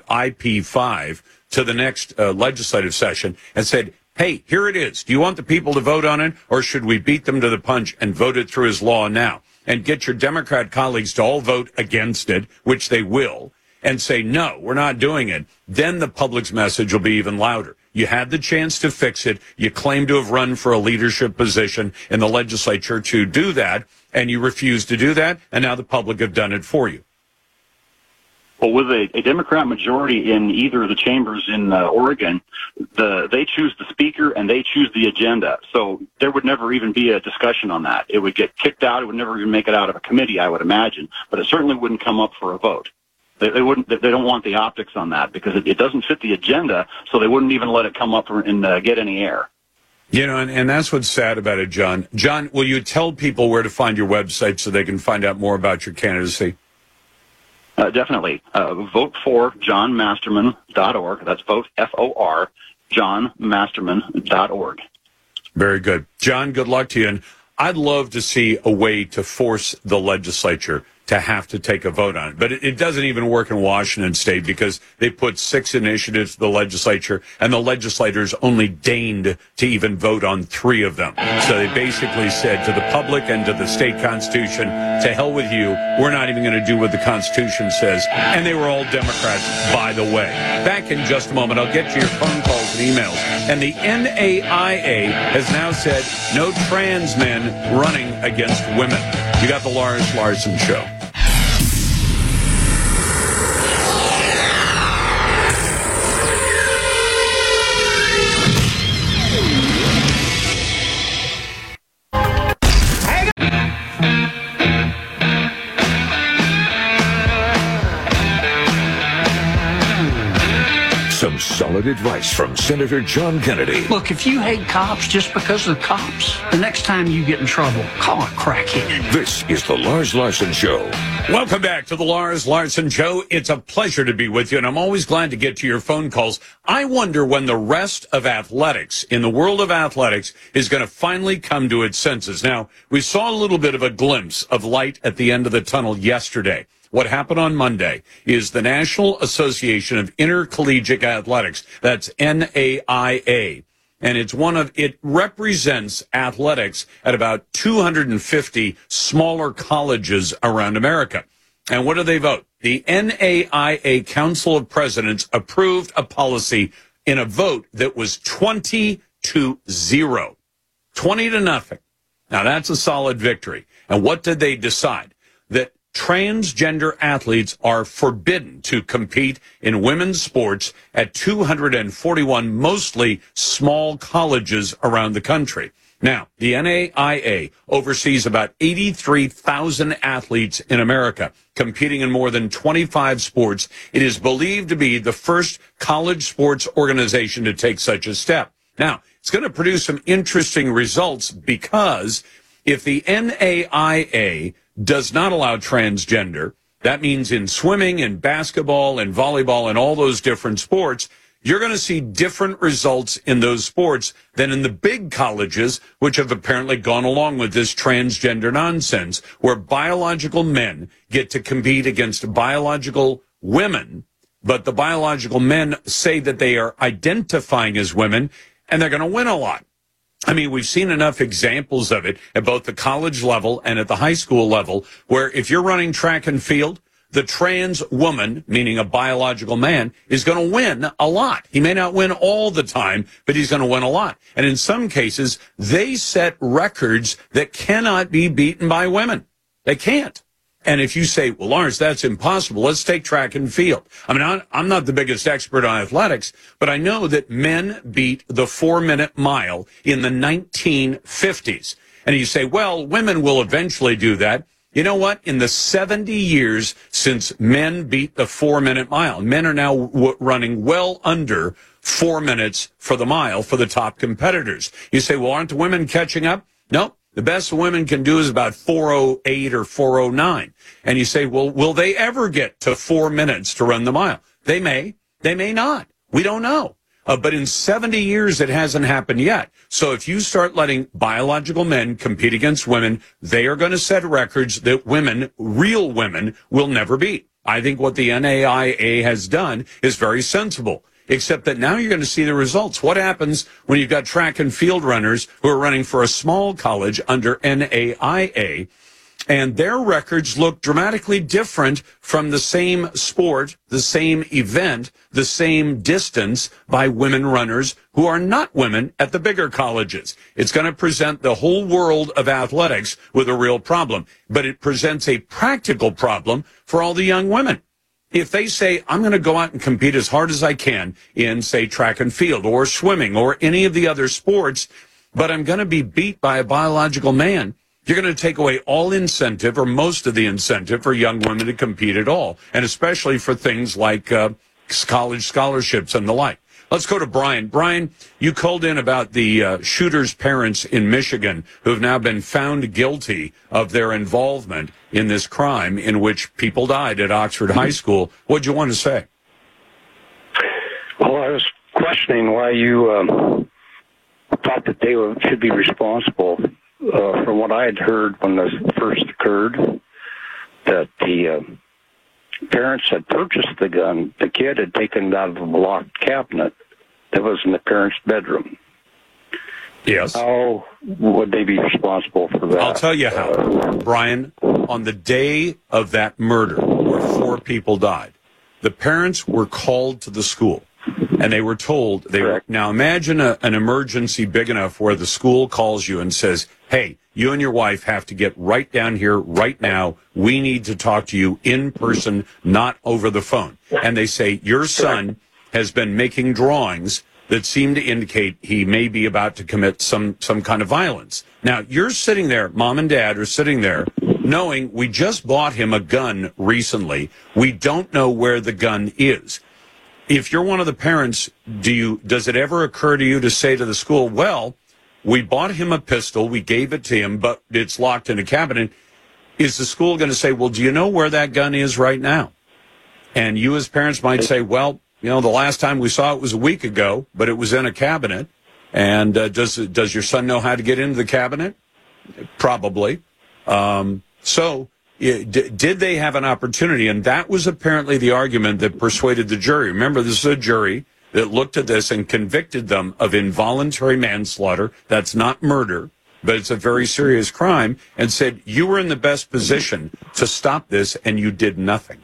IP5 to the next legislative session and said, hey, here it is. Do you want the people to vote on it, or should we beat them to the punch and vote it through as law now? And get your Democrat colleagues to all vote against it, which they will, and say, no, we're not doing it. Then the public's message will be even louder. You had the chance to fix it. You claim to have run for a leadership position in the legislature to do that, and you refused to do that, and now the public have done it for you. Well, with a Democrat majority in either of the chambers in Oregon, they choose the speaker and they choose the agenda. So there would never even be a discussion on that. It would get kicked out. It would never even make it out of a committee, I would imagine. But it certainly wouldn't come up for a vote. They wouldn't. They don't want the optics on that because it doesn't fit the agenda. So they wouldn't even let it come up and get any air. You know, and that's what's sad about it, John. John, will you tell people where to find your website so they can find out more about your candidacy? Definitely. Vote for johnmasterman.org. That's vote, F-O-R, johnmasterman.org. Very good. John, good luck to you. And I'd love to see a way to force the legislature to have to take a vote on it. But it doesn't even work in Washington State because they put 6 initiatives to the legislature, and the legislators only deigned to even vote on 3 of them. So they basically said to the public and to the state constitution, to hell with you, we're not even going to do what the Constitution says. And they were all Democrats, by the way. Back in just a moment, I'll get to your phone calls and emails. And the NAIA has now said no trans men running against women. You got the Lars Larson Show. Some solid advice from Senator John Kennedy. Look, if you hate cops just because of the cops, the next time you get in trouble, call a crackhead. This is the Lars Larson Show. Welcome back to the Lars Larson Show. It's a pleasure to be with you, and I'm always glad to get to your phone calls. I wonder when the rest of athletics, in the world of athletics, is going to finally come to its senses. Now, we saw a little bit of a glimpse of light at the end of the tunnel yesterday. What happened on Monday is the National Association of Intercollegiate Athletics, that's NAIA, and it represents athletics at about 250 smaller colleges around America. And what do they vote? The NAIA Council of Presidents approved a policy in a vote that was 20-0. 20-0. Now that's a solid victory. And what did they decide? That transgender athletes are forbidden to compete in women's sports at 241 mostly small colleges around the country. Now, the NAIA oversees about 83,000 athletes in America, competing in more than 25 sports. It is believed to be the first college sports organization to take such a step. Now, it's going to produce some interesting results because if the NAIA does not allow transgender, that means in swimming and basketball and volleyball and all those different sports, you're going to see different results in those sports than in the big colleges, which have apparently gone along with this transgender nonsense, where biological men get to compete against biological women, but the biological men say that they are identifying as women, and they're going to win a lot. I mean, we've seen enough examples of it at both the college level and at the high school level, where if you're running track and field, the trans woman, meaning a biological man, is going to win a lot. He may not win all the time, but he's going to win a lot. And in some cases, they set records that cannot be beaten by women. They can't. And if you say, well, Lawrence, that's impossible, let's take track and field. I mean, I'm not the biggest expert on athletics, but I know that men beat the 4-minute mile in the 1950s. And you say, well, women will eventually do that. You know what? In the 70 years since men beat the 4-minute mile, men are now running well under 4 minutes for the mile for the top competitors. You say, well, aren't the women catching up? No. The best women can do is about 4:08 or 4:09. And you say, well, will they ever get to 4 minutes to run the mile? They may not. We don't know. But in 70 years, it hasn't happened yet. So if you start letting biological men compete against women, they are going to set records that women, real women, will never beat. I think what the NAIA has done is very sensible. Except that now you're going to see the results. What happens when you've got track and field runners who are running for a small college under NAIA, and their records look dramatically different from the same sport, the same event, the same distance by women runners who are not women at the bigger colleges? It's going to present the whole world of athletics with a real problem, but it presents a practical problem for all the young women. If they say, I'm going to go out and compete as hard as I can in, say, track and field or swimming or any of the other sports, but I'm going to be beat by a biological man, you're going to take away all incentive or most of the incentive for young women to compete at all, and especially for things like college scholarships and the like. Let's go to Brian. Brian, you called in about the shooter's parents in Michigan who have now been found guilty of their involvement in this crime in which people died at Oxford High School. What'd you want to say? Well, I was questioning why you thought that they should be responsible. From what I had heard when this first occurred, that the parents had purchased the gun. The kid had taken it out of a locked cabinet that was in the parents' bedroom. Yes. How would they be responsible for that? I'll tell you how. Brian, on the day of that murder where 4 people died, the parents were called to the school and they were told they were. Now imagine an emergency big enough where the school calls you and says, hey, you and your wife have to get right down here right now. We need to talk to you in person, not over the phone. And they say, your son has been making drawings that seem to indicate he may be about to commit some kind of violence. Now, you're sitting there, mom and dad are sitting there, knowing we just bought him a gun recently. We don't know where the gun is. if you're one of the parents, does it ever occur to you to say to the school, well, we bought him a pistol, we gave it to him, but it's locked in a cabinet. Is the school going to say, well, do you know where that gun is right now? And you as parents might say, well, the last time we saw it was a week ago, but it was in a cabinet. And does your son know how to get into the cabinet? Probably. So did they have an opportunity? And that was apparently the argument that persuaded the jury. Remember, this is a jury that looked at this and convicted them of involuntary manslaughter. That's not murder, but it's a very serious crime, and said you were in the best position to stop this, and you did nothing.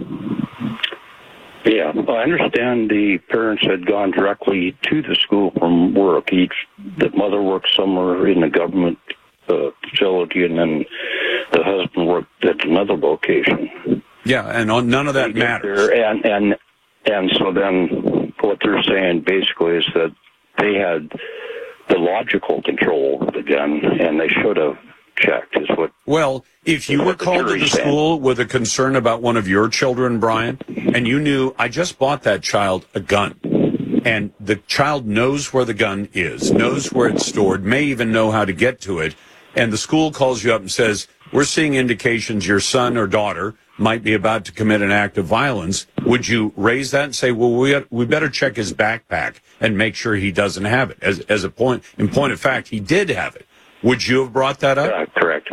Yeah, well, I understand the parents had gone directly to the school from work. The mother worked somewhere in the government facility, and then the husband worked at another location. Yeah, and none of that matters. And so then what they're saying basically is that they had the logical control of the gun, and they should have checked. Well, if you were called to the school with a concern about one of your children, Brian, and you knew, I just bought that child a gun, and the child knows where the gun is, knows where it's stored, may even know how to get to it, and the school calls you up and says, we're seeing indications your son or daughter might be about to commit an act of violence, would you raise that and say, well, we better check his backpack and make sure he doesn't have it? In point of fact, he did have it. Would you have brought that up? Correct.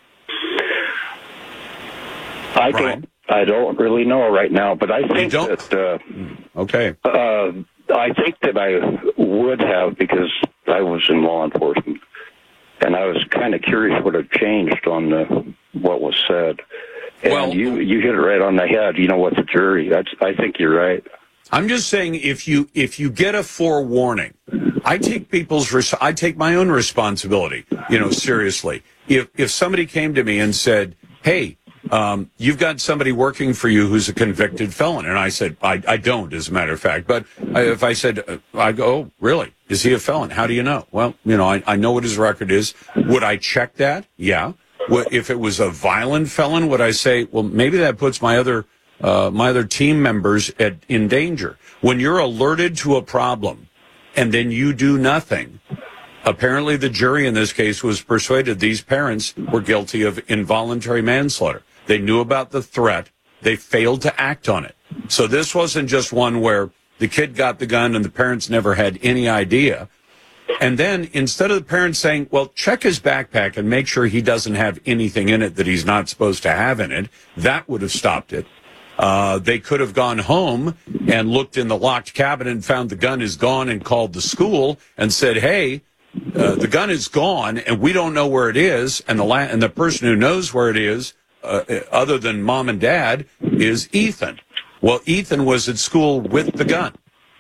I don't really know right now, but I think that. Okay. I think that I would have, because I was in law enforcement, and I was kind of curious what had changed on what was said. And you hit it right on the head. With the jury, I think you're right. I'm just saying, if you get a forewarning, I take my own responsibility, seriously. If somebody came to me and said, hey, you've got somebody working for you who's a convicted felon, and I said, I don't, as a matter of fact, but if I said, I go, oh, really? Is he a felon? How do you know? Well, I know what his record is. Would I check that? Yeah. If it was a violent felon, would I say, well, maybe that puts my other team members in danger? When you're alerted to a problem and then you do nothing, apparently the jury in this case was persuaded these parents were guilty of involuntary manslaughter. They knew about the threat. They failed to act on it. So this wasn't just one where the kid got the gun and the parents never had any idea. And then instead of the parents saying, well, check his backpack and make sure he doesn't have anything in it that he's not supposed to have in it, that would have stopped it. They could have gone home and looked in the locked cabinet and found the gun is gone and called the school and said, hey, the gun is gone and we don't know where it is. And the person who knows where it is, other than mom and dad, is Ethan. Well, Ethan was at school with the gun.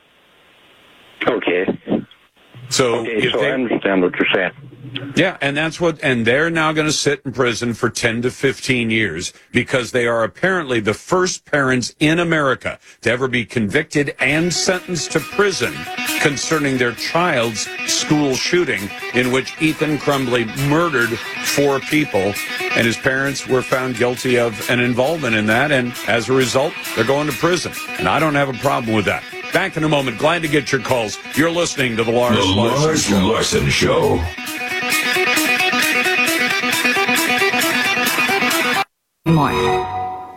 Okay. So I understand what you're saying. Yeah, and they're now going to sit in prison for 10 to 15 years because they are apparently the first parents in America to ever be convicted and sentenced to prison concerning their child's school shooting, in which Ethan Crumbley murdered 4 people, and his parents were found guilty of an involvement in that, and as a result, they're going to prison. And I don't have a problem with that. Back in a moment. Glad to get your calls. You're listening to The Lars Larson Show. More.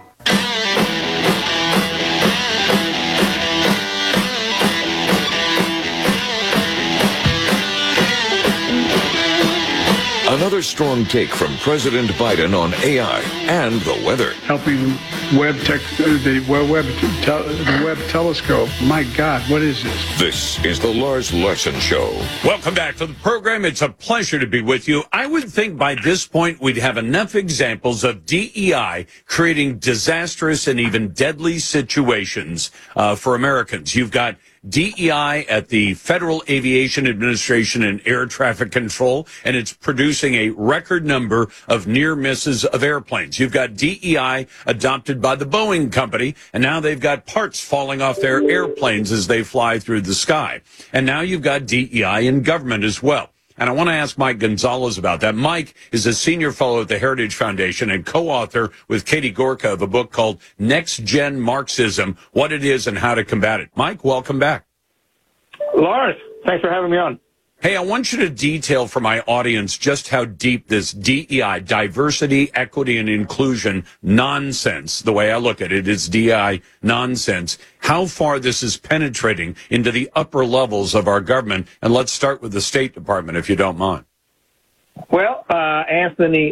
Another strong take from President Biden on AI and the weather. Helping the Webb telescope. My God, what is this? This is the Lars Larson Show. Welcome back to the program. It's a pleasure to be with you. I would think by this point we'd have enough examples of DEI creating disastrous and even deadly situations for Americans. You've got DEI at the Federal Aviation Administration and Air Traffic Control, and it's producing a record number of near misses of airplanes. You've got DEI adopted by the Boeing company, and now they've got parts falling off their airplanes as they fly through the sky. And now you've got DEI in government as well. And I want to ask Mike Gonzalez about that. Mike is a senior fellow at the Heritage Foundation and co-author with Katie Gorka of a book called Next Gen Marxism, What It Is and How to Combat It. Mike, welcome back. Lars, thanks for having me on. Hey, I want you to detail for my audience just how deep this DEI, diversity, equity, and inclusion nonsense, the way I look at it, is DEI nonsense, how far this is penetrating into the upper levels of our government. And let's start with the State Department, if you don't mind. Well, Anthony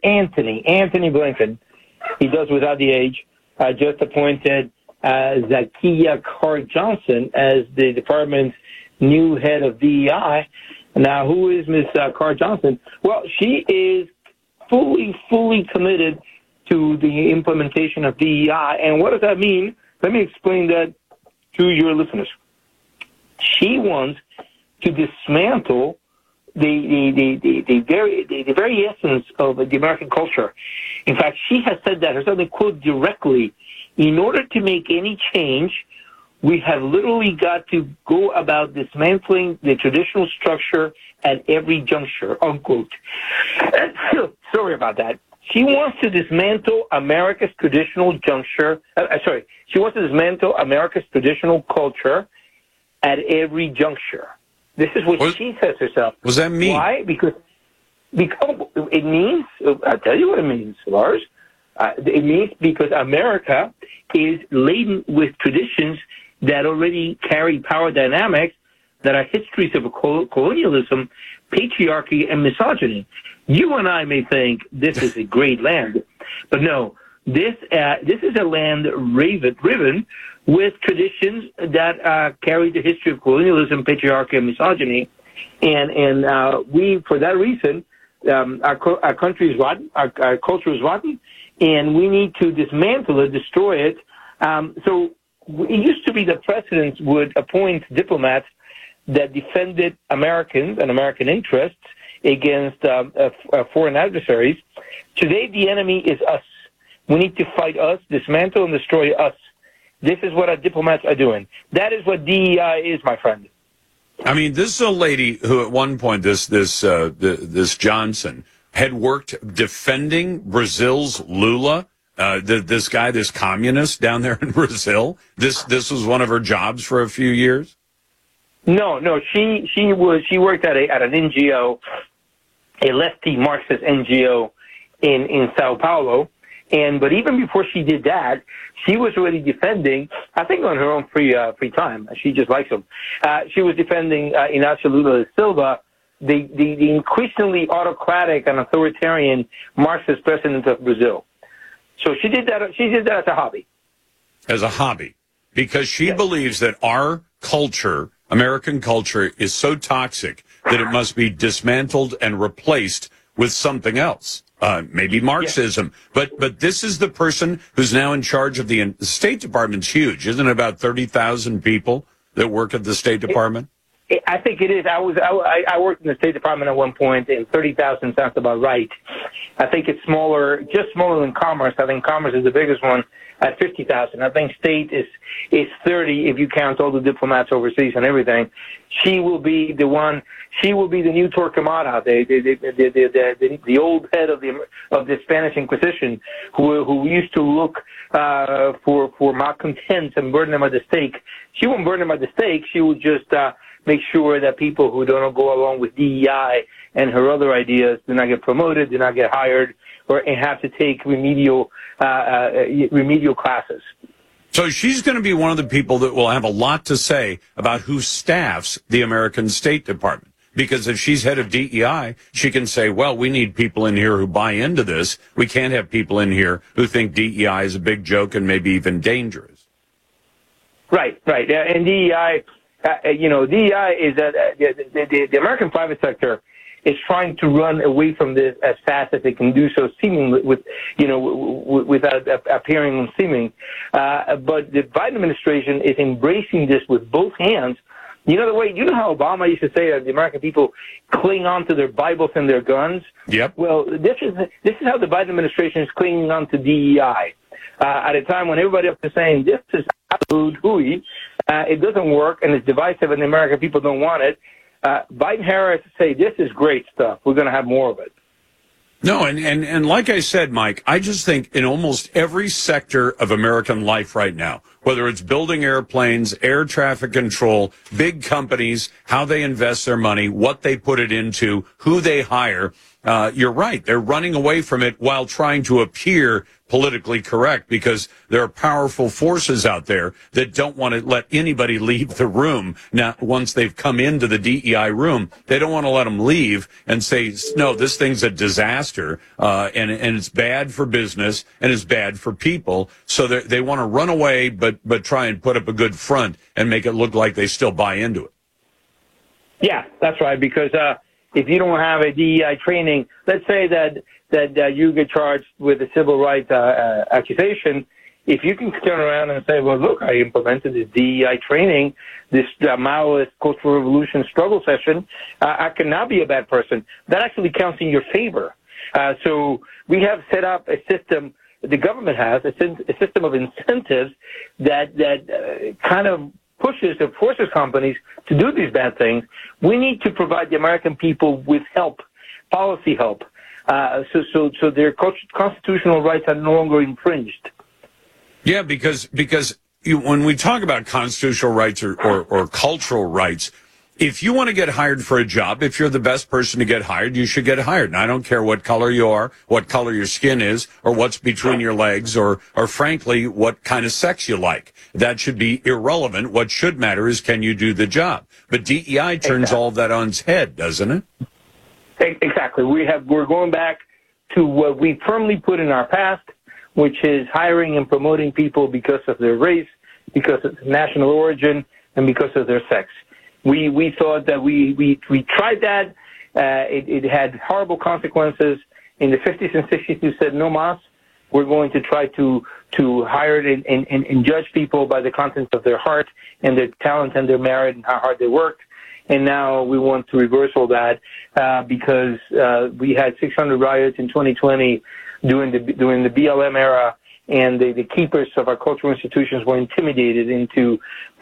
Blinken, he does without the age, just appointed Zakiya Carr-Johnson as the department's new head of DEI. Now, who is Ms. Carr-Johnson? Well, she is fully committed to the implementation of DEI. And what does that mean? Let me explain that to your listeners. She wants to dismantle the very essence of the American culture. In fact, she has said that herself, quote directly, in order to make any change, we have literally got to go about dismantling the traditional structure at every juncture, unquote. Sorry about that. She wants to dismantle America's traditional she wants to dismantle America's traditional culture at every juncture. This is what she says herself. What does that mean? Why? Because it means, I'll tell you what it means, Lars. It means because America is laden with traditions that already carry power dynamics that are histories of colonialism, patriarchy, and misogyny. You and I may think this is a great land, but no, this is a land riven with traditions that carry the history of colonialism, patriarchy, and misogyny, and we, for that reason, our country is rotten, our culture is rotten, and we need to dismantle it, destroy it. So it used to be that presidents would appoint diplomats that defended Americans and American interests against foreign adversaries. Today, the enemy is us. We need to fight us, dismantle and destroy us. This is what our diplomats are doing. That is what DEI is, my friend. I mean, this is a lady who at one point, this Johnson, had worked defending Brazil's Lula. This guy, this communist down there in Brazil, this was one of her jobs for a few years. No, she worked at an NGO, a lefty Marxist NGO in Sao Paulo, but even before she did that, she was already defending, I think on her own free time. She just likes him. She was defending Inácio Lula da Silva, the increasingly autocratic and authoritarian Marxist president of Brazil. So she did that. She did that as a hobby. As a hobby, because she believes that our culture, American culture, is so toxic that it must be dismantled and replaced with something else. Maybe Marxism. Yeah. But this is the person who's now in charge of the State Department's huge, isn't it? About 30,000 people that work at the State Department. I think it is. I worked in the State Department at one point, and 30,000 sounds about right. I think it's smaller, just smaller than Commerce. I think Commerce is the biggest one at 50,000. I think State is 30 if you count all the diplomats overseas and everything. She will be the one. She will be the new Torquemada, the old head of the Spanish Inquisition, who used to look for malcontents and burn them at the stake. She won't burn them at the stake. She will just make sure that people who don't go along with DEI and her other ideas do not get promoted, do not get hired, or have to take remedial classes. So she's going to be one of the people that will have a lot to say about who staffs the American State Department. Because if she's head of DEI, she can say, well, we need people in here who buy into this. We can't have people in here who think DEI is a big joke and maybe even dangerous. Right. And DEI, DEI is that the American private sector is trying to run away from this as fast as they can do so, seemingly without appearing seeming. But the Biden administration is embracing this with both hands. You know how Obama used to say that the American people cling on to their Bibles and their guns? Yep. Well, this is how the Biden administration is clinging on to DEI. At a time when everybody else is saying this is absolute hooey, it doesn't work and it's divisive and the American people don't want it. Biden-Harris say this is great stuff. We're going to have more of it. No, and like I said, Mike, I just think in almost every sector of American life right now, whether it's building airplanes, air traffic control, big companies, how they invest their money, what they put it into, who they hire, you're right. They're running away from it while trying to appear politically correct because there are powerful forces out there that don't want to let anybody leave the room. Now, once they've come into the DEI room, they don't want to let them leave and say, no, this thing's a disaster, and it's bad for business and it's bad for people. So they want to run away, but try and put up a good front and make it look like they still buy into it. Yeah, that's right. Because if you don't have a DEI training, let's say that you get charged with a civil rights accusation, if you can turn around and say, well, look, I implemented this DEI training, this Maoist Cultural Revolution struggle session, I can now be a bad person. That actually counts in your favor. So we have set up a system, the government has, a system of incentives that kind of pushes or forces companies to do these bad things. We need to provide the American people with help, policy help, so their constitutional rights are no longer infringed. Yeah, because when we talk about constitutional rights or cultural rights, if you want to get hired for a job, if you're the best person to get hired, you should get hired. And I don't care what color you are, what color your skin is, or what's between your legs, or frankly, what kind of sex you like. That should be irrelevant. What should matter is, can you do the job? But DEI turns all of that on its head, doesn't it? Exactly. We're going back to what we firmly put in our past, which is hiring and promoting people because of their race, because of national origin, and because of their sex. We thought that we tried that. It had horrible consequences. In the 50s and 60s, we said, no mas. We're going to try to hire and judge people by the contents of their heart and their talent and their merit and how hard they worked. And now we want to reverse all that because we had 600 riots in 2020 during the BLM era, and the keepers of our cultural institutions were intimidated into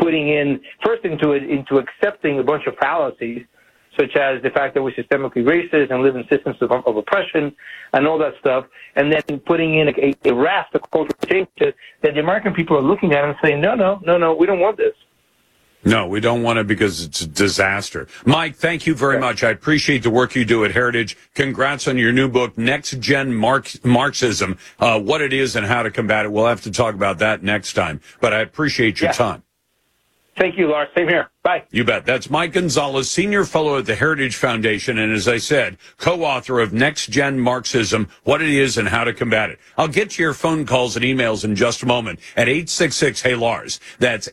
into accepting a bunch of fallacies, such as the fact that we're systemically racist and live in systems of oppression and all that stuff, and then putting in a raft of cultural changes that the American people are looking at and saying, no, we don't want this. No, we don't want it because it's a disaster. Mike, thank you very much. I appreciate the work you do at Heritage. Congrats on your new book, Next Gen Marxism, what it is and how to combat it. We'll have to talk about that next time, but I appreciate your time. Thank you, Lars. Same here. Bye. You bet. That's Mike Gonzalez, Senior Fellow at the Heritage Foundation, and as I said, co-author of Next Gen Marxism, What It Is and How to Combat It. I'll get to your phone calls and emails in just a moment at 866-HEY-LARS. That's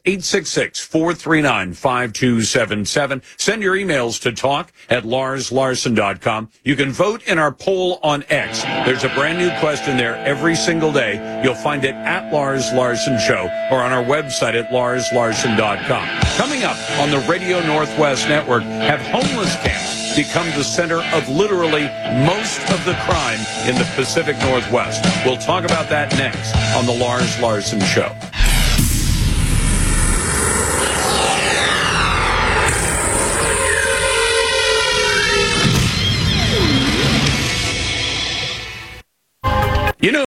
866-439-5277. Send your emails to talk@LarsLarson.com. You can vote in our poll on X. There's a brand new question there every single day. You'll find it at Lars Larson Show or on our website at LarsLarson.com. Coming up on the Radio Northwest Network, have homeless camps become the center of literally most of the crime in the Pacific Northwest? We'll talk about that next on the Lars Larson Show. You know,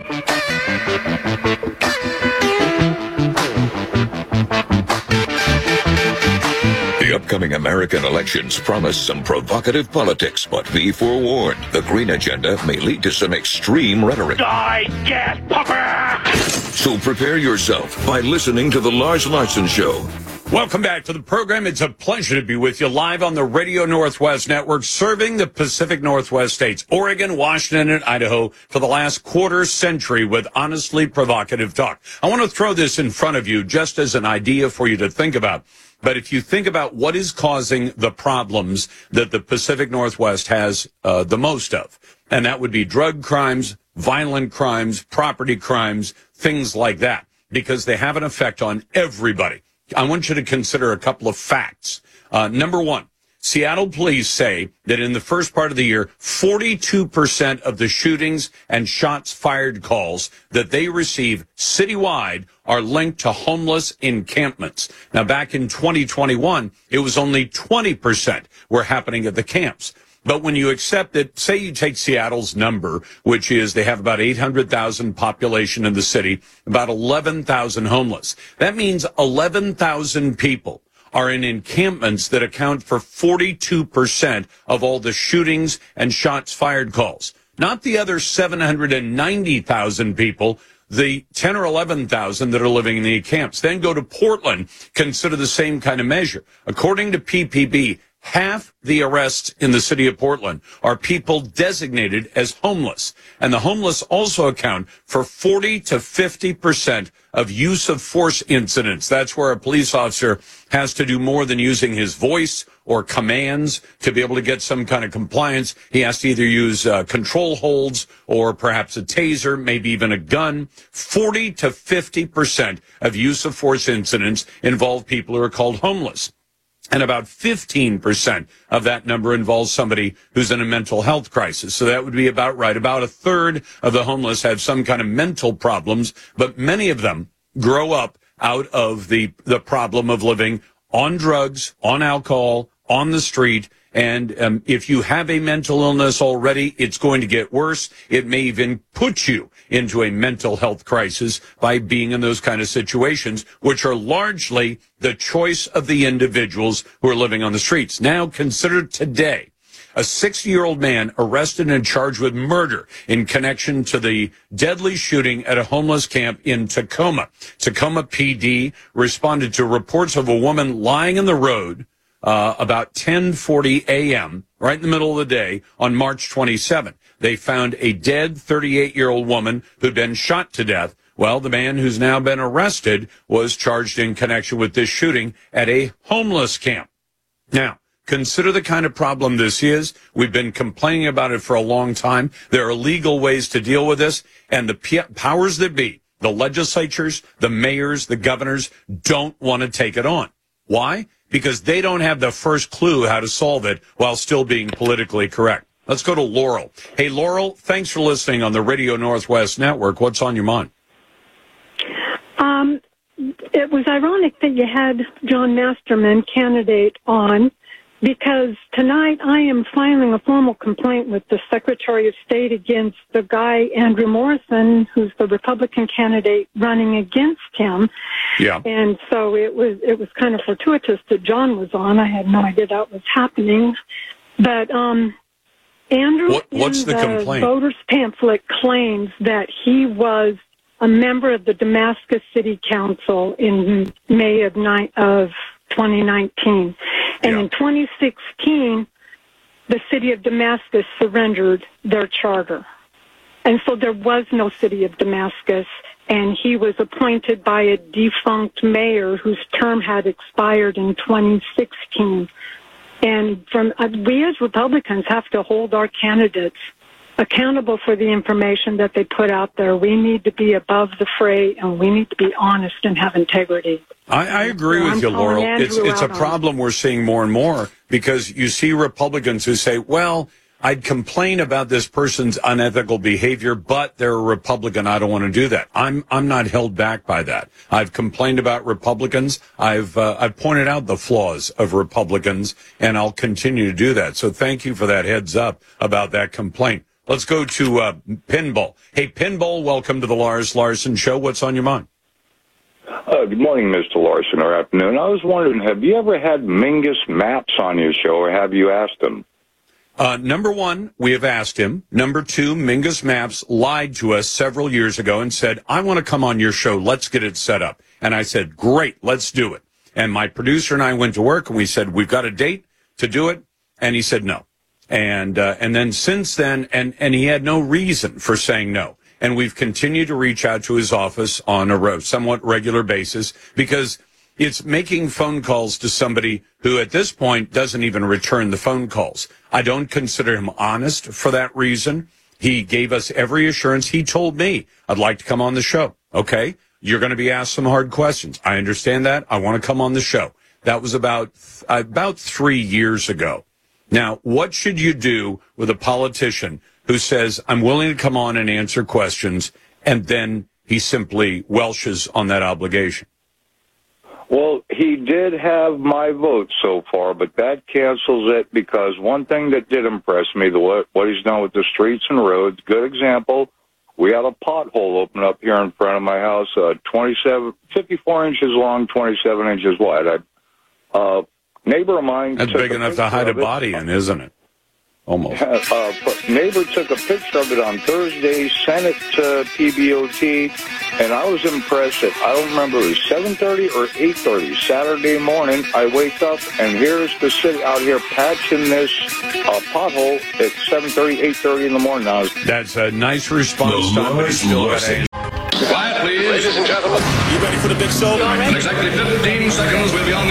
the upcoming American elections promise some provocative politics, but be forewarned, the green agenda may lead to some extreme rhetoric. Die, gas pupper! So prepare yourself by listening to the Lars Larson Show. Welcome back to the program. It's a pleasure to be with you live on the Radio Northwest Network, serving the Pacific Northwest states, Oregon, Washington, and Idaho for the last quarter century with honestly provocative talk. I want to throw this in front of you just as an idea for you to think about. But if you think about what is causing the problems that the Pacific Northwest has the most of, and that would be drug crimes, violent crimes, property crimes, things like that, because they have an effect on everybody. I want you to consider a couple of facts. Number one, Seattle police say that in the first part of the year, 42% of the shootings and shots fired calls that they receive citywide are linked to homeless encampments. Now, back in 2021, it was only 20% were happening at the camps. But when you accept that, say you take Seattle's number, which is they have about 800,000 population in the city, about 11,000 homeless. That means 11,000 people are in encampments that account for 42% of all the shootings and shots fired calls. Not the other 790,000 people, the 10 or 11,000 that are living in the camps. Then go to Portland, consider the same kind of measure. According to PPB, half the arrests in the city of Portland are people designated as homeless. And the homeless also account for 40 to 50% of use of force incidents. That's where a police officer has to do more than using his voice or commands to be able to get some kind of compliance. He has to either use control holds or perhaps a taser, maybe even a gun. 40 to 50% of use of force incidents involve people who are called homeless. And about 15% of that number involves somebody who's in a mental health crisis. So that would be about right. About a third of the homeless have some kind of mental problems, but many of them grow up out of the problem of living on drugs, on alcohol, on the street. And if you have a mental illness already, it's going to get worse. It may even put you into a mental health crisis by being in those kind of situations, which are largely the choice of the individuals who are living on the streets. Now, consider today, a 60-year-old man arrested and charged with murder in connection to the deadly shooting at a homeless camp in Tacoma. Tacoma PD responded to reports of a woman lying in the road about 10:40 a.m., right in the middle of the day, on March 27. They found a dead 38-year-old woman who'd been shot to death. Well, the man who's now been arrested was charged in connection with this shooting at a homeless camp. Now, consider the kind of problem this is. We've been complaining about it for a long time. There are legal ways to deal with this, and the powers that be, the legislatures, the mayors, the governors, don't want to take it on. Why? Because they don't have the first clue how to solve it while still being politically correct. Let's go to Laurel. Hey, Laurel, thanks for listening on the Radio Northwest Network. What's on your mind? It was ironic that you had John Masterman, candidate, on, because tonight I am filing a formal complaint with the Secretary of State against the guy, Andrew Morrison, who's the Republican candidate running against him. Yeah. And so it was kind of fortuitous that John was on. I had no idea that was happening. But Andrew, what's the complaint? Voters pamphlet claims that he was a member of the Damascus City Council in May of 2019. And in 2016, the city of Damascus surrendered their charter. And so there was no city of Damascus, and he was appointed by a defunct mayor whose term had expired in 2016. And we as Republicans have to hold our candidates accountable for the information that they put out there. We need to be above the fray, and we need to be honest and have integrity. I agree with you, Laurel. It's a problem we're seeing more and more, because you see Republicans who say, well, I'd complain about this person's unethical behavior, but they're a Republican. I don't want to do that. I'm not held back by that. I've complained about Republicans. I've pointed out the flaws of Republicans, and I'll continue to do that. So thank you for that heads up about that complaint. Let's go to Pinball. Hey, Pinball, welcome to the Lars Larson Show. What's on your mind? Good morning, Mr. Larson, or afternoon. I was wondering, have you ever had Mingus Maps on your show, or have you asked him? Number one, we have asked him. Number two, Mingus Maps lied to us several years ago and said, I want to come on your show. Let's get it set up. And I said, great, let's do it. And my producer and I went to work, and we said, we've got a date to do it. And he said no. And then since then, and he had no reason for saying no. And we've continued to reach out to his office on a somewhat regular basis, because it's making phone calls to somebody who at this point doesn't even return the phone calls. I don't consider him honest for that reason. He gave us every assurance. He told me, I'd like to come on the show. Okay, you're going to be asked some hard questions. I understand that. I want to come on the show. That was about 3 years ago. Now, what should you do with a politician who says, I'm willing to come on and answer questions, and then he simply welches on that obligation? Well, he did have my vote so far, but that cancels it, because one thing that did impress me, what he's done with the streets and roads, good example, we had a pothole open up here in front of my house, 54 inches long, 27 inches wide. Neighbor of mine... That's big enough to hide a body in, isn't it? Almost. Neighbor took a picture of it on Thursday, sent it to PBOT, and I was impressed that, I don't remember, it was 7:30 or 8:30, Saturday morning. I wake up, and here's the city out here patching this pothole at 7:30, 8:30 in the morning. That's a nice response time, but still got to... Quiet, please. Ladies and gentlemen. You ready for the big show? In exactly 15 seconds, we'll be on the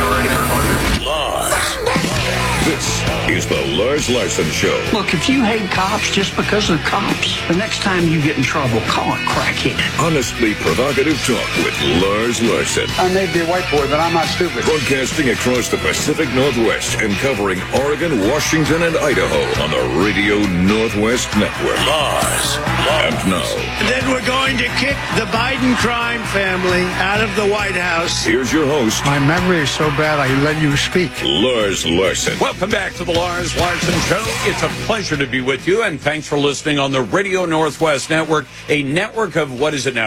air. Lars. This is the Lars Larson Show. Look, if you hate cops just because they're cops, the next time you get in trouble, call it crackhead. Honestly provocative talk with Lars Larson. I may be a white boy, but I'm not stupid. Broadcasting across the Pacific Northwest and covering Oregon, Washington, and Idaho on the Radio Northwest Network. Lars. And now. And then we're going to kick the Biden crime family out of the White House. Here's your host. My memory is so bad I let you speak. Lars Larson. Welcome back to the Lars Larson Show. It's a pleasure to be with you, and thanks for listening on the Radio Northwest Network, a network of,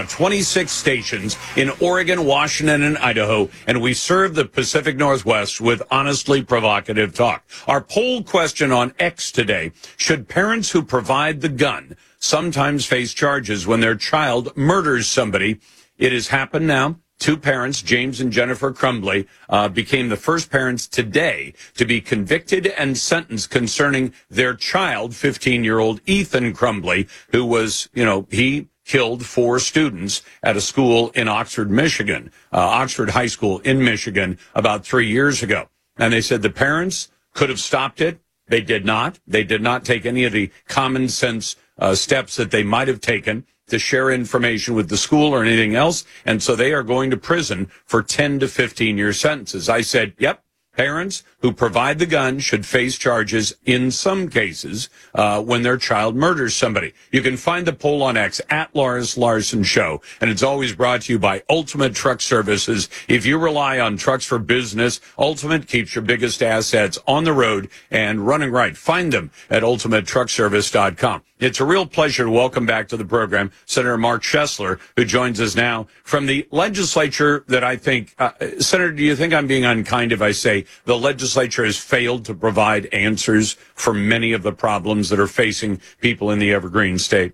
26 stations in Oregon, Washington, and Idaho, and we serve the Pacific Northwest with honestly provocative talk. Our poll question on X today: should parents who provide the gun sometimes face charges when their child murders somebody? It has happened now. Two parents, James and Jennifer Crumbley, became the first parents today to be convicted and sentenced concerning their child, 15-year-old Ethan Crumbley, who was, he killed 4 students at a school in Oxford, Michigan, Oxford High School in Michigan, about 3 years ago. And they said the parents could have stopped it. They did not. They did not take any of the common sense steps that they might have taken to share information with the school or anything else, and so they are going to prison for 10 to 15-year sentences. I said, yep, parents who provide the gun should face charges in some cases when their child murders somebody. You can find the poll on X at Lars Larson Show, and it's always brought to you by Ultimate Truck Services. If you rely on trucks for business, Ultimate keeps your biggest assets on the road and running right. Find them at ultimatetruckservice.com. It's a real pleasure to welcome back to the program Senator Mark Schessler, who joins us now from the legislature that I think, Senator, do you think I'm being unkind if I say the legislature has failed to provide answers for many of the problems that are facing people in the Evergreen State?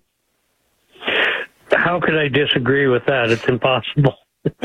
How could I disagree with that? It's impossible.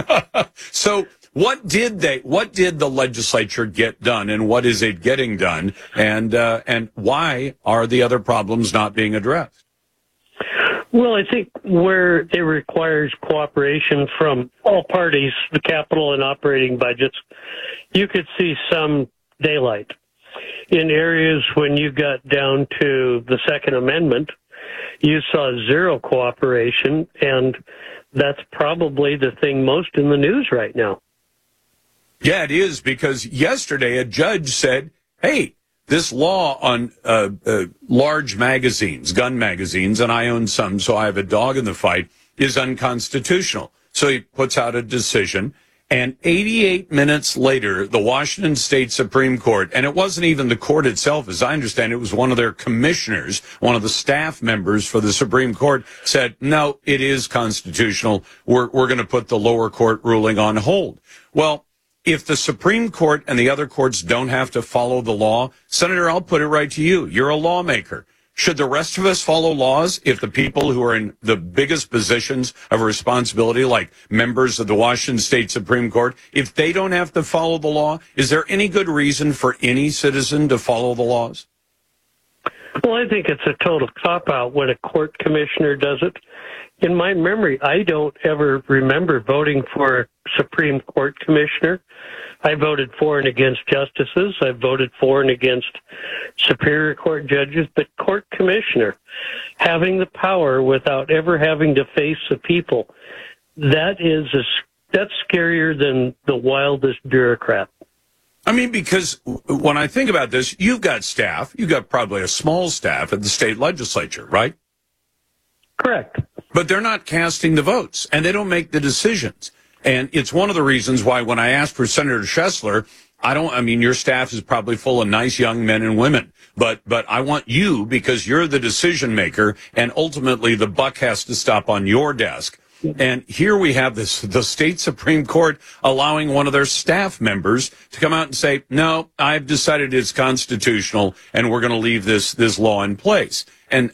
So what did the legislature get done, and what is it getting done, and why are the other problems not being addressed? Well, I think where it requires cooperation from all parties, the capital and operating budgets, you could see some daylight. In areas when you got down to the Second Amendment, you saw zero cooperation, and that's probably the thing most in the news right now. Yeah, it is, because yesterday a judge said, hey, this law on large magazines, gun magazines, and I own some, so I have a dog in the fight, is unconstitutional. So he puts out a decision, and 88 minutes later, the Washington State Supreme Court, and it wasn't even the court itself, as I understand it, was one of their commissioners, one of the staff members for the Supreme Court, said, no, it is constitutional. We're going to put the lower court ruling on hold. Well, if the Supreme Court and the other courts don't have to follow the law, Senator, I'll put it right to you. You're a lawmaker. Should the rest of us follow laws if the people who are in the biggest positions of responsibility, like members of the Washington State Supreme Court, if they don't have to follow the law, is there any good reason for any citizen to follow the laws? Well, I think it's a total cop-out when a court commissioner does it. In my memory, I don't ever remember voting for a Supreme Court commissioner. I voted for and against justices. I voted for and against Superior Court judges. But court commissioner, having the power without ever having to face the people, that's scarier than the wildest bureaucrat. I mean, because when I think about this, you've got staff. You've got probably a small staff at the state legislature, right? Correct. But they're not casting the votes, and they don't make the decisions. And it's one of the reasons why when I asked for Senator Schessler, your staff is probably full of nice young men and women, but I want you because you're the decision maker, and ultimately the buck has to stop on your desk. And here we have the state Supreme Court allowing one of their staff members to come out and say, no, I've decided it's constitutional and we're going to leave this law in place. And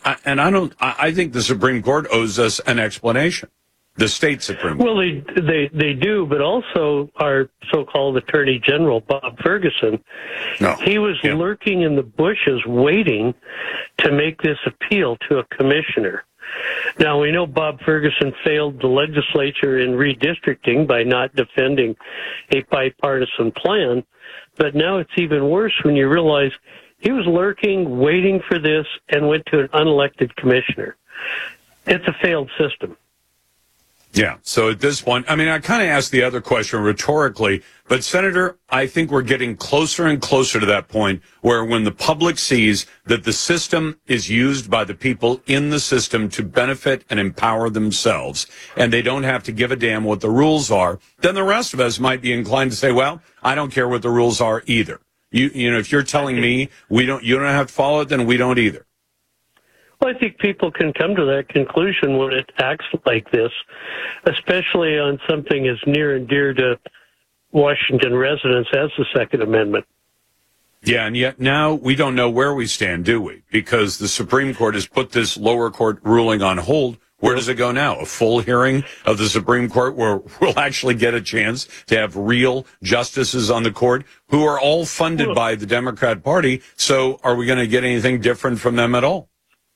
I think the Supreme Court owes us an explanation. The state Supreme Court. Well, they do, but also our so-called Attorney General, Bob Ferguson, he was lurking in the bushes waiting to make this appeal to a commissioner. Now, we know Bob Ferguson failed the legislature in redistricting by not defending a bipartisan plan, but now it's even worse when you realize he was lurking, waiting for this, and went to an unelected commissioner. It's a failed system. Yeah, so at this point, I kind of asked the other question rhetorically, but Senator, I think we're getting closer and closer to that point where when the public sees that the system is used by the people in the system to benefit and empower themselves, and they don't have to give a damn what the rules are, then the rest of us might be inclined to say, well, I don't care what the rules are either. You know, if you're telling me you don't have to follow it, then we don't either. Well, I think people can come to that conclusion when it acts like this, especially on something as near and dear to Washington residents as the Second Amendment. Yeah, and yet now we don't know where we stand, do we? Because the Supreme Court has put this lower court ruling on hold. Where does it go now? A full hearing of the Supreme Court where we'll actually get a chance to have real justices on the court who are all funded by the Democrat Party. So are we going to get anything different from them at all?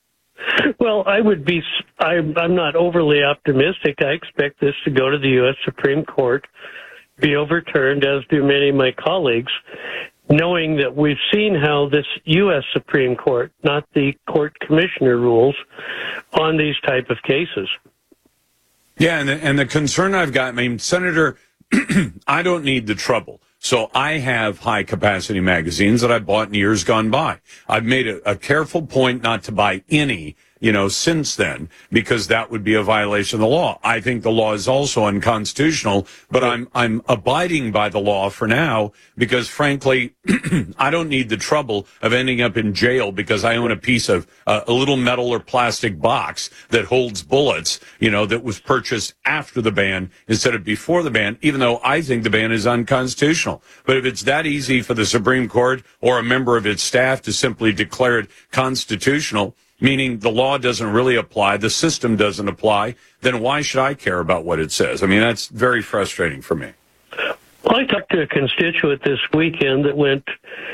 Well, I'm not overly optimistic. I expect this to go to the U.S. Supreme Court, be overturned, as do many of my colleagues, knowing that we've seen how this U.S. Supreme Court, not the court commissioner, rules on these type of cases. Yeah, and the concern I've got, Senator, I don't need the trouble. So I have high-capacity magazines that I bought in years gone by. I've made a careful point not to buy any, since then, because that would be a violation of the law. I think the law is also unconstitutional, but I'm abiding by the law for now because, frankly, I don't need the trouble of ending up in jail because I own a piece of a little metal or plastic box that holds bullets, that was purchased after the ban instead of before the ban, even though I think the ban is unconstitutional. But if it's that easy for the Supreme Court or a member of its staff to simply declare it constitutional, meaning the law doesn't really apply, the system doesn't apply, then why should I care about what it says? That's very frustrating for me. Well, I talked to a constituent this weekend that went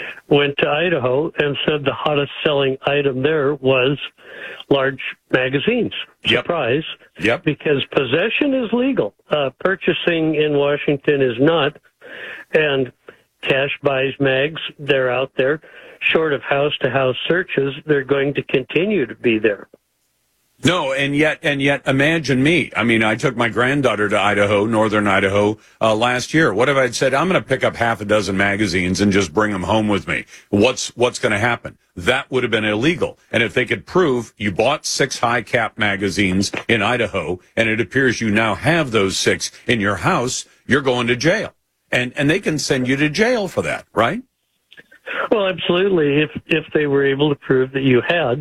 to Idaho and said the hottest selling item there was large magazines. Yep. Surprise. Yep. Because possession is legal. Purchasing in Washington is not. And Cash Buys mags, they're out there. Short of house-to-house searches, they're going to continue to be there. No, and yet imagine me. I took my granddaughter to Idaho, northern Idaho, last year. What if I'd said, I'm going to pick up half a dozen magazines and just bring them home with me? What's going to happen? That would have been illegal. And if they could prove you bought 6 high-cap magazines in Idaho, and it appears you now have those 6 in your house, you're going to jail. And they can send you to jail for that, right? Well, absolutely, if they were able to prove that you had.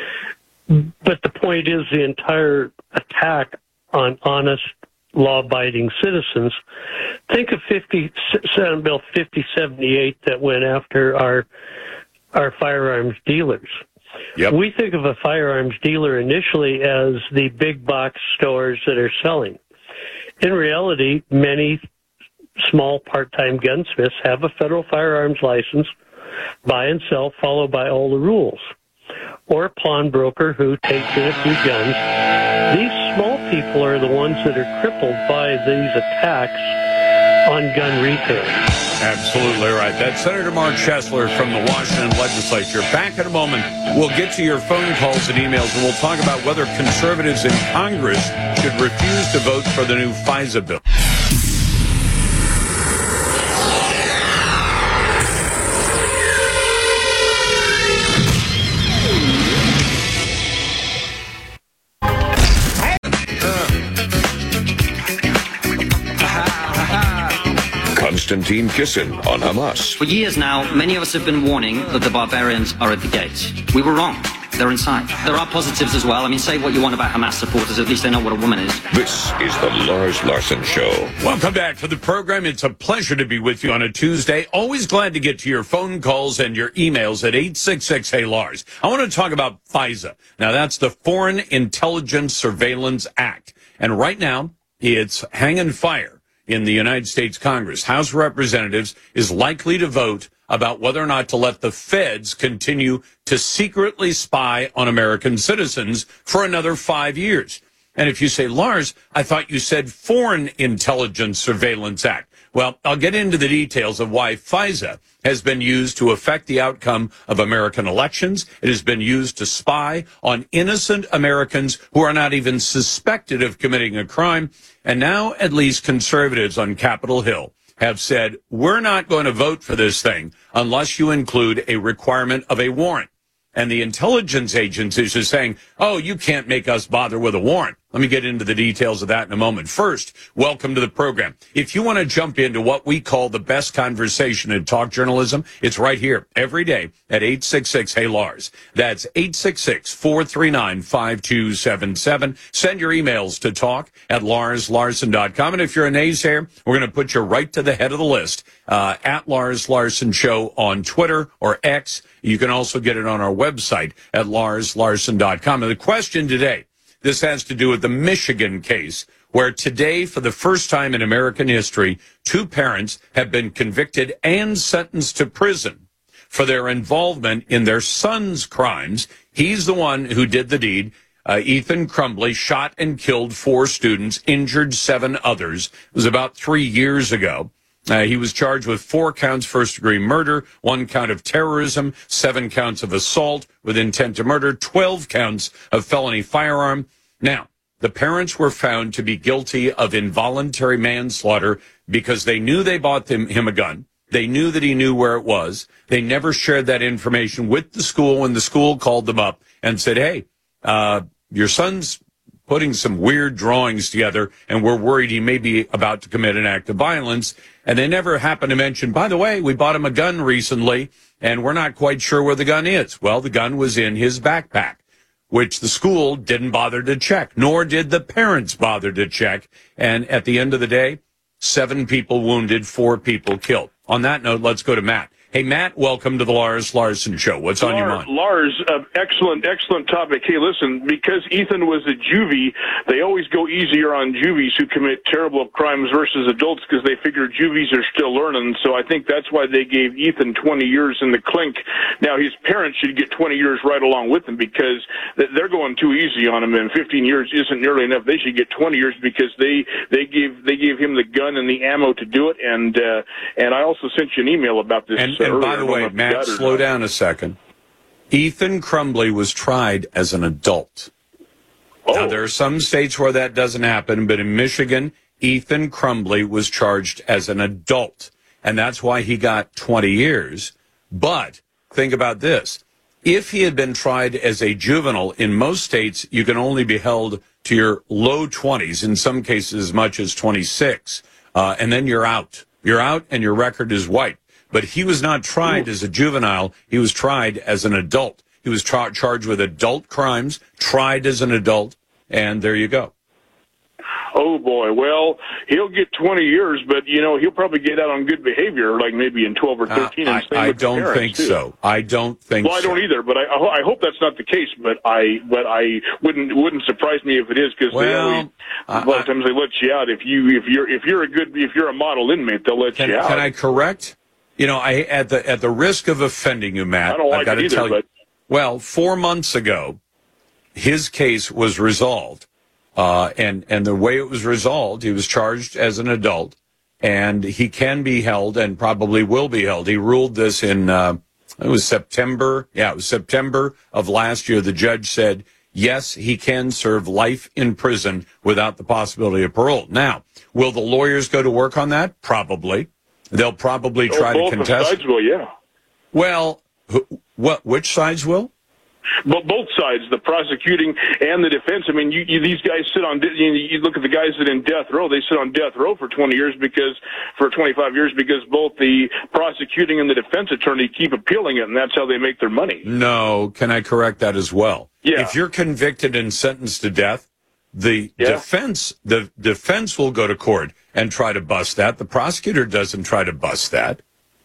But the point is the entire attack on honest, law-abiding citizens. Think of Senate Bill 5078 that went after our firearms dealers. Yep. We think of a firearms dealer initially as the big box stores that are selling. In reality, many small part-time gunsmiths have a federal firearms license, buy and sell, followed by all the rules. Or a pawnbroker who takes in a few guns. These small people are the ones that are crippled by these attacks on gun retail. Absolutely right. That's Senator Mark Schessler from the Washington legislature. Back in a moment, we'll get to your phone calls and emails, and we'll talk about whether conservatives in Congress should refuse to vote for the new FISA bill. Team Kissin on Hamas. For years now, many of us have been warning that the barbarians are at the gates. We were wrong. They're inside. There are positives as well. I mean, say what you want about Hamas supporters. At least they know what a woman is. This is the Lars Larson Show. Welcome back to the program. It's a pleasure to be with you on a Tuesday. Always glad to get to your phone calls and your emails at 866-HEY-LARS. I want to talk about FISA. Now, that's the Foreign Intelligence Surveillance Act. And right now, it's hanging fire in the United States Congress. House of Representatives is likely to vote about whether or not to let the feds continue to secretly spy on American citizens for another 5 years. And if you say, Lars, I thought you said Foreign Intelligence Surveillance Act. Well, I'll get into the details of why FISA has been used to affect the outcome of American elections. It has been used to spy on innocent Americans who are not even suspected of committing a crime. And now at least conservatives on Capitol Hill have said, we're not going to vote for this thing unless you include a requirement of a warrant. And the intelligence agencies are saying, oh, you can't make us bother with a warrant. Let me get into the details of that in a moment. First, welcome to the program. If you want to jump into what we call the best conversation in talk journalism, it's right here every day at 866-HEY-LARS. That's 866-439-5277. Send your emails to talk@LarsLarson.com. And if you're a naysayer, we're going to put you right to the head of the list at Lars Larson Show on Twitter or X. You can also get it on our website at LarsLarson.com. And the question today, this has to do with the Michigan case, where today, for the first time in American history, 2 parents have been convicted and sentenced to prison for their involvement in their son's crimes. He's the one who did the deed. Ethan Crumbley shot and killed 4 students, injured 7 others. It was about 3 years ago. He was charged with 4 counts first-degree murder, 1 count of terrorism, 7 counts of assault with intent to murder, 12 counts of felony firearm. Now, the parents were found to be guilty of involuntary manslaughter because they knew they bought him a gun. They knew that he knew where it was. They never shared that information with the school when the school called them up and said, hey, your son's putting some weird drawings together, and we're worried he may be about to commit an act of violence. And they never happened to mention, by the way, we bought him a gun recently, and we're not quite sure where the gun is. Well, the gun was in his backpack, which the school didn't bother to check, nor did the parents bother to check. And at the end of the day, 7 people wounded, 4 people killed. On that note, let's go to Matt. Hey, Matt, welcome to the Lars Larson Show. What's on your mind? Lars, excellent topic. Hey, listen, because Ethan was a juvie, they always go easier on juvies who commit terrible crimes versus adults because they figure juvies are still learning. So I think that's why they gave Ethan 20 years in the clink. Now, his parents should get 20 years right along with him because they're going too easy on him, and 15 years isn't nearly enough. They should get 20 years because they gave him the gun and the ammo to do it. And I also sent you an email about this. And by the way, Matt, slow down a second. Ethan Crumbley was tried as an adult. Oh. Now, there are some states where that doesn't happen, but in Michigan, Ethan Crumbley was charged as an adult, and that's why he got 20 years. But think about this. If he had been tried as a juvenile, in most states, you can only be held to your low 20s, in some cases as much as 26, and then you're out. You're out, and your record is white. But he was not tried as a juvenile. He was tried as an adult. He was charged with adult crimes, tried as an adult, and there you go. Oh, boy. Well, he'll get 20 years, but, he'll probably get out on good behavior, like maybe in 12 or 13. I don't think so. I don't think so. Well, I don't either, but I hope that's not the case, but I wouldn't surprise me if it is, because a lot of times they let you out. If you're a model inmate, they'll let you out. Can I correct? At the risk of offending you, Matt, I don't like I've got to tell you. Well, 4 months ago, his case was resolved, and the way it was resolved, he was charged as an adult, and he can be held and probably will be held. He ruled this in it was September. Yeah, it was September of last year. The judge said yes, he can serve life in prison without the possibility of parole. Now, will the lawyers go to work on that? Probably. They'll probably try to contest. Both sides will, yeah. Well, which sides will? But both sides, the prosecuting and the defense. I mean, these guys sit on. You look at the guys that are in death row. They sit on death row for 25 years because both the prosecuting and the defense attorney keep appealing it, and that's how they make their money. No, can I correct that as well? Yeah. If you're convicted and sentenced to death, the defense will go to court and try to bust that. The prosecutor doesn't try to bust that.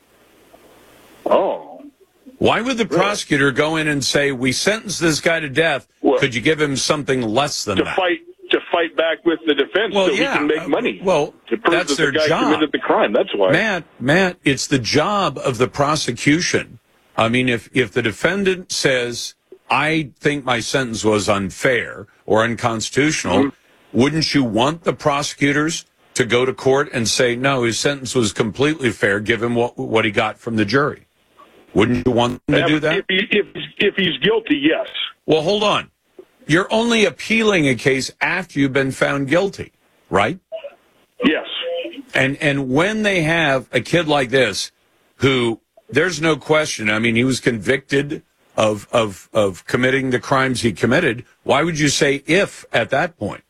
Oh. Why would the prosecutor go in and say, we sentenced this guy to death, could you give him something less than that? To fight back with the defense so he can make money. Well, to prove that's that their the guy job. committed the crime. That's why. Matt, it's the job of the prosecution. I mean, if the defendant says, I think my sentence was unfair or unconstitutional, wouldn't you want the prosecutors to go to court and say, no, his sentence was completely fair, given what he got from the jury? Wouldn't you want them to do that? If he's guilty, yes. Well, hold on. You're only appealing a case after you've been found guilty, right? Yes. And when they have a kid like this, who there's no question, I mean, he was convicted of committing the crimes he committed, why would you say if at that point?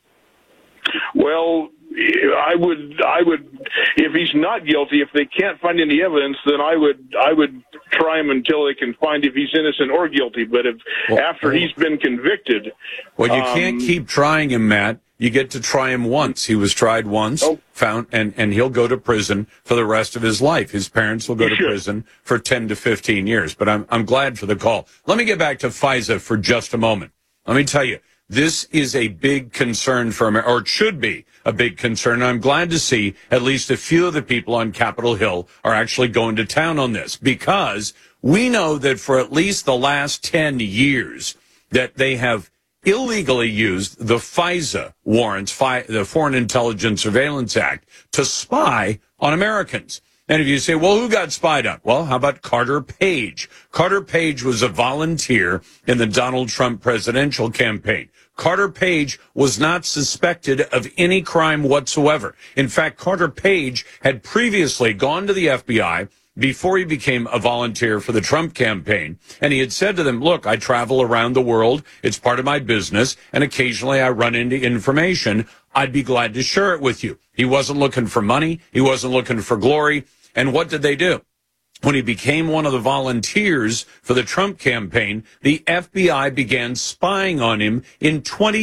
Well, I would, if he's not guilty, if they can't find any evidence, then I would try him until they can find if he's innocent or guilty. But after he's been convicted, well, you can't keep trying him, Matt. You get to try him once. He was tried once, found, and he'll go to prison for the rest of his life. His parents will go to prison for 10 to 15 years. But I'm glad for the call. Let me get back to FISA for just a moment. Let me tell you, this is a big concern for America, or it should be a big concern. And I'm glad to see at least a few of the people on Capitol Hill are actually going to town on this, because we know that for at least the last 10 years that they have illegally used the FISA warrants, the Foreign Intelligence Surveillance Act, to spy on Americans. And if you say, well, who got spied on? Well, how about Carter Page? Carter Page was a volunteer in the Donald Trump presidential campaign. Carter Page was not suspected of any crime whatsoever. In fact, Carter Page had previously gone to the FBI before he became a volunteer for the Trump campaign, and he had said to them, look, I travel around the world. It's part of my business, and occasionally I run into information. I'd be glad to share it with you. He wasn't looking for money. He wasn't looking for glory. And what did they do? When he became one of the volunteers for the Trump campaign, the FBI began spying on him in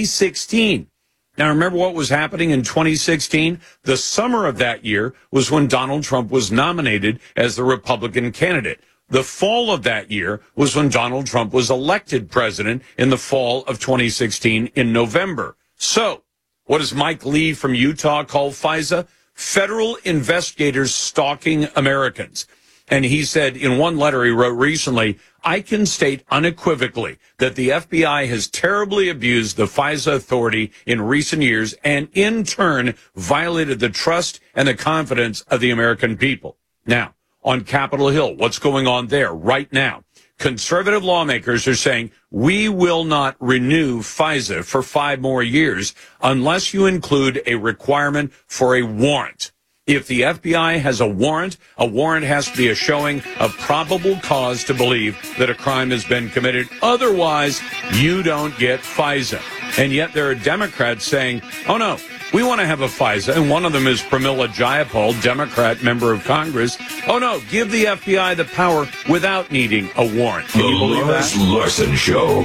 2016. Now, remember what was happening in 2016? The summer of that year was when Donald Trump was nominated as the Republican candidate. The fall of that year was when Donald Trump was elected president in the fall of 2016 in November. So, what does Mike Lee from Utah call FISA? Federal investigators stalking Americans. And he said in one letter he wrote recently, I can state unequivocally that the FBI has terribly abused the FISA authority in recent years and in turn violated the trust and the confidence of the American people. Now, on Capitol Hill, what's going on there right now? Conservative lawmakers are saying we will not renew FISA for 5 more years unless you include a requirement for a warrant. If the FBI has a warrant has to be a showing of probable cause to believe that a crime has been committed. Otherwise, you don't get FISA. And yet there are Democrats saying, oh, no, we want to have a FISA. And one of them is Pramila Jayapal, Democrat member of Congress. Oh, no, give the FBI the power without needing a warrant. Can you believe that? The Lars Larson Show.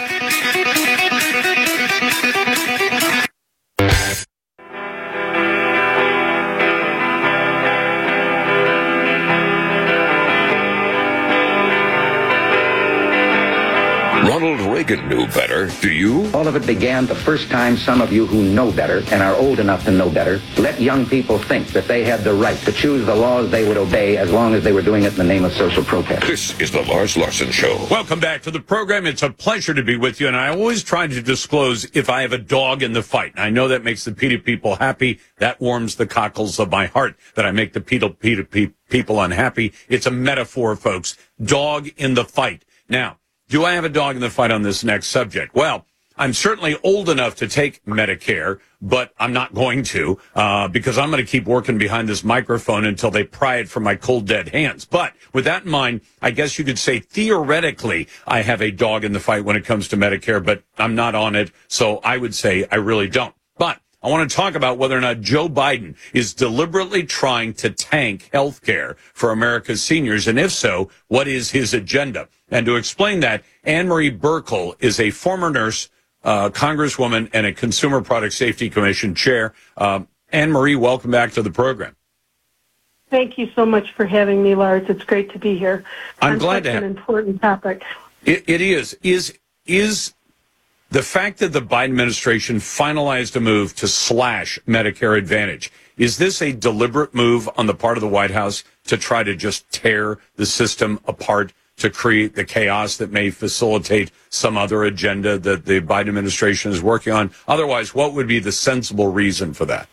Ronald Reagan knew better. Do you? All of it began the first time some of you who know better and are old enough to know better let young people think that they had the right to choose the laws they would obey as long as they were doing it in the name of social protest. This is the Lars Larson Show. Welcome back to the program. It's a pleasure to be with you, and I always try to disclose if I have a dog in the fight. And I know that makes the PETA people happy. That warms the cockles of my heart that I make the PETA people unhappy. It's a metaphor, folks. Dog in the fight. Now, do I have a dog in the fight on this next subject? Well, I'm certainly old enough to take Medicare, but I'm not going to because I'm going to keep working behind this microphone until they pry it from my cold, dead hands. But with that in mind, I guess you could say theoretically I have a dog in the fight when it comes to Medicare, but I'm not on it, so I would say I really don't. But I want to talk about whether or not Joe Biden is deliberately trying to tank health care for America's seniors, and if so, what is his agenda? And to explain that, Anne Marie Buerkle is a former nurse, congresswoman, and a Consumer Product Safety Commission chair. Anne Marie, welcome back to the program. Thank you so much for having me, Lars. It's great to be here. I'm glad to have an important topic. It is. Is the fact that the Biden administration finalized a move to slash Medicare Advantage, is this a deliberate move on the part of the White House to try to just tear the system apart, to create the chaos that may facilitate some other agenda that the Biden administration is working on? Otherwise, what would be the sensible reason for that?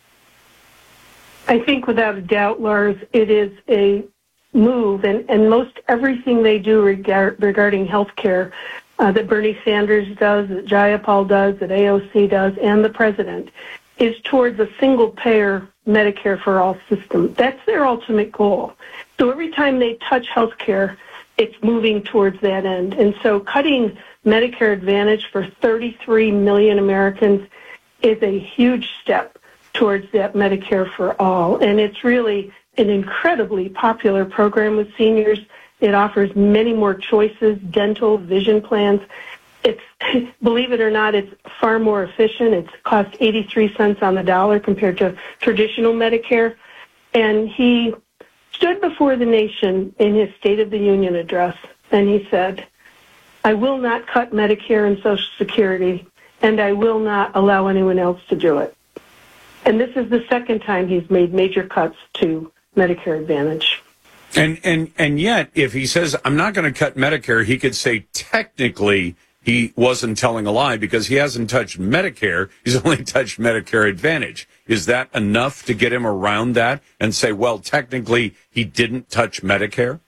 I think without a doubt, Lars, it is a move, and most everything they do regarding health care that Bernie Sanders does, that Jayapal does, that AOC does, and the president, is towards a single-payer Medicare for all system. That's their ultimate goal. So every time they touch health care, it's moving towards that end. And so cutting Medicare Advantage for 33 million Americans is a huge step towards that Medicare for all. And it's really an incredibly popular program with seniors. It offers many more choices, dental, vision plans. It's, believe it or not, it's far more efficient. It costs 83 cents on the dollar compared to traditional Medicare. And he stood before the nation in his State of the Union address, and he said, I will not cut Medicare and Social Security, and I will not allow anyone else to do it. And this is the second time he's made major cuts to Medicare Advantage. And yet, if he says, I'm not going to cut Medicare, he could say technically he wasn't telling a lie because he hasn't touched Medicare. He's only touched Medicare Advantage. Is that enough to get him around that and say, well, technically he didn't touch Medicare?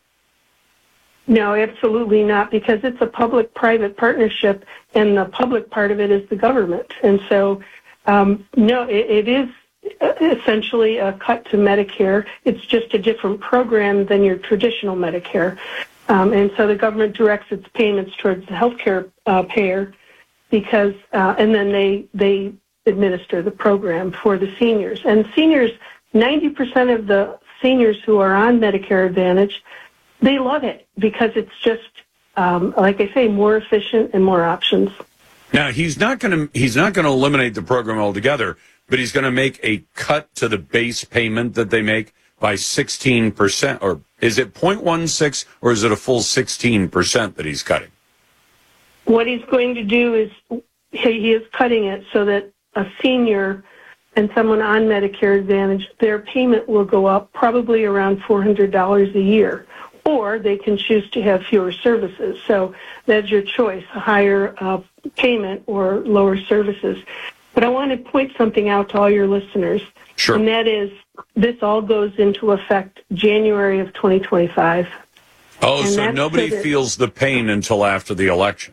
No, absolutely not, because it's a public-private partnership, and the public part of it is the government. And so, no, it is essentially a cut to Medicare. It's just a different program than your traditional Medicare. And so the government directs its payments towards the healthcare payer because, and then they administer the program for the seniors. And seniors, 90% of the seniors who are on Medicare Advantage, they love it because it's just, like I say, more efficient and more options. Now, he's not going to eliminate the program altogether, but he's going to make a cut to the base payment that they make by 16%, or is it 0.16, or is it a full 16% that he's cutting? What he's going to do is he is cutting it so that a senior and someone on Medicare Advantage, their payment will go up probably around $400 a year, or they can choose to have fewer services. So that's your choice, a higher payment or lower services. But I want to point something out to all your listeners. Sure. And that is, this all goes into effect January of 2025. Oh, and so nobody feels the pain until after the election.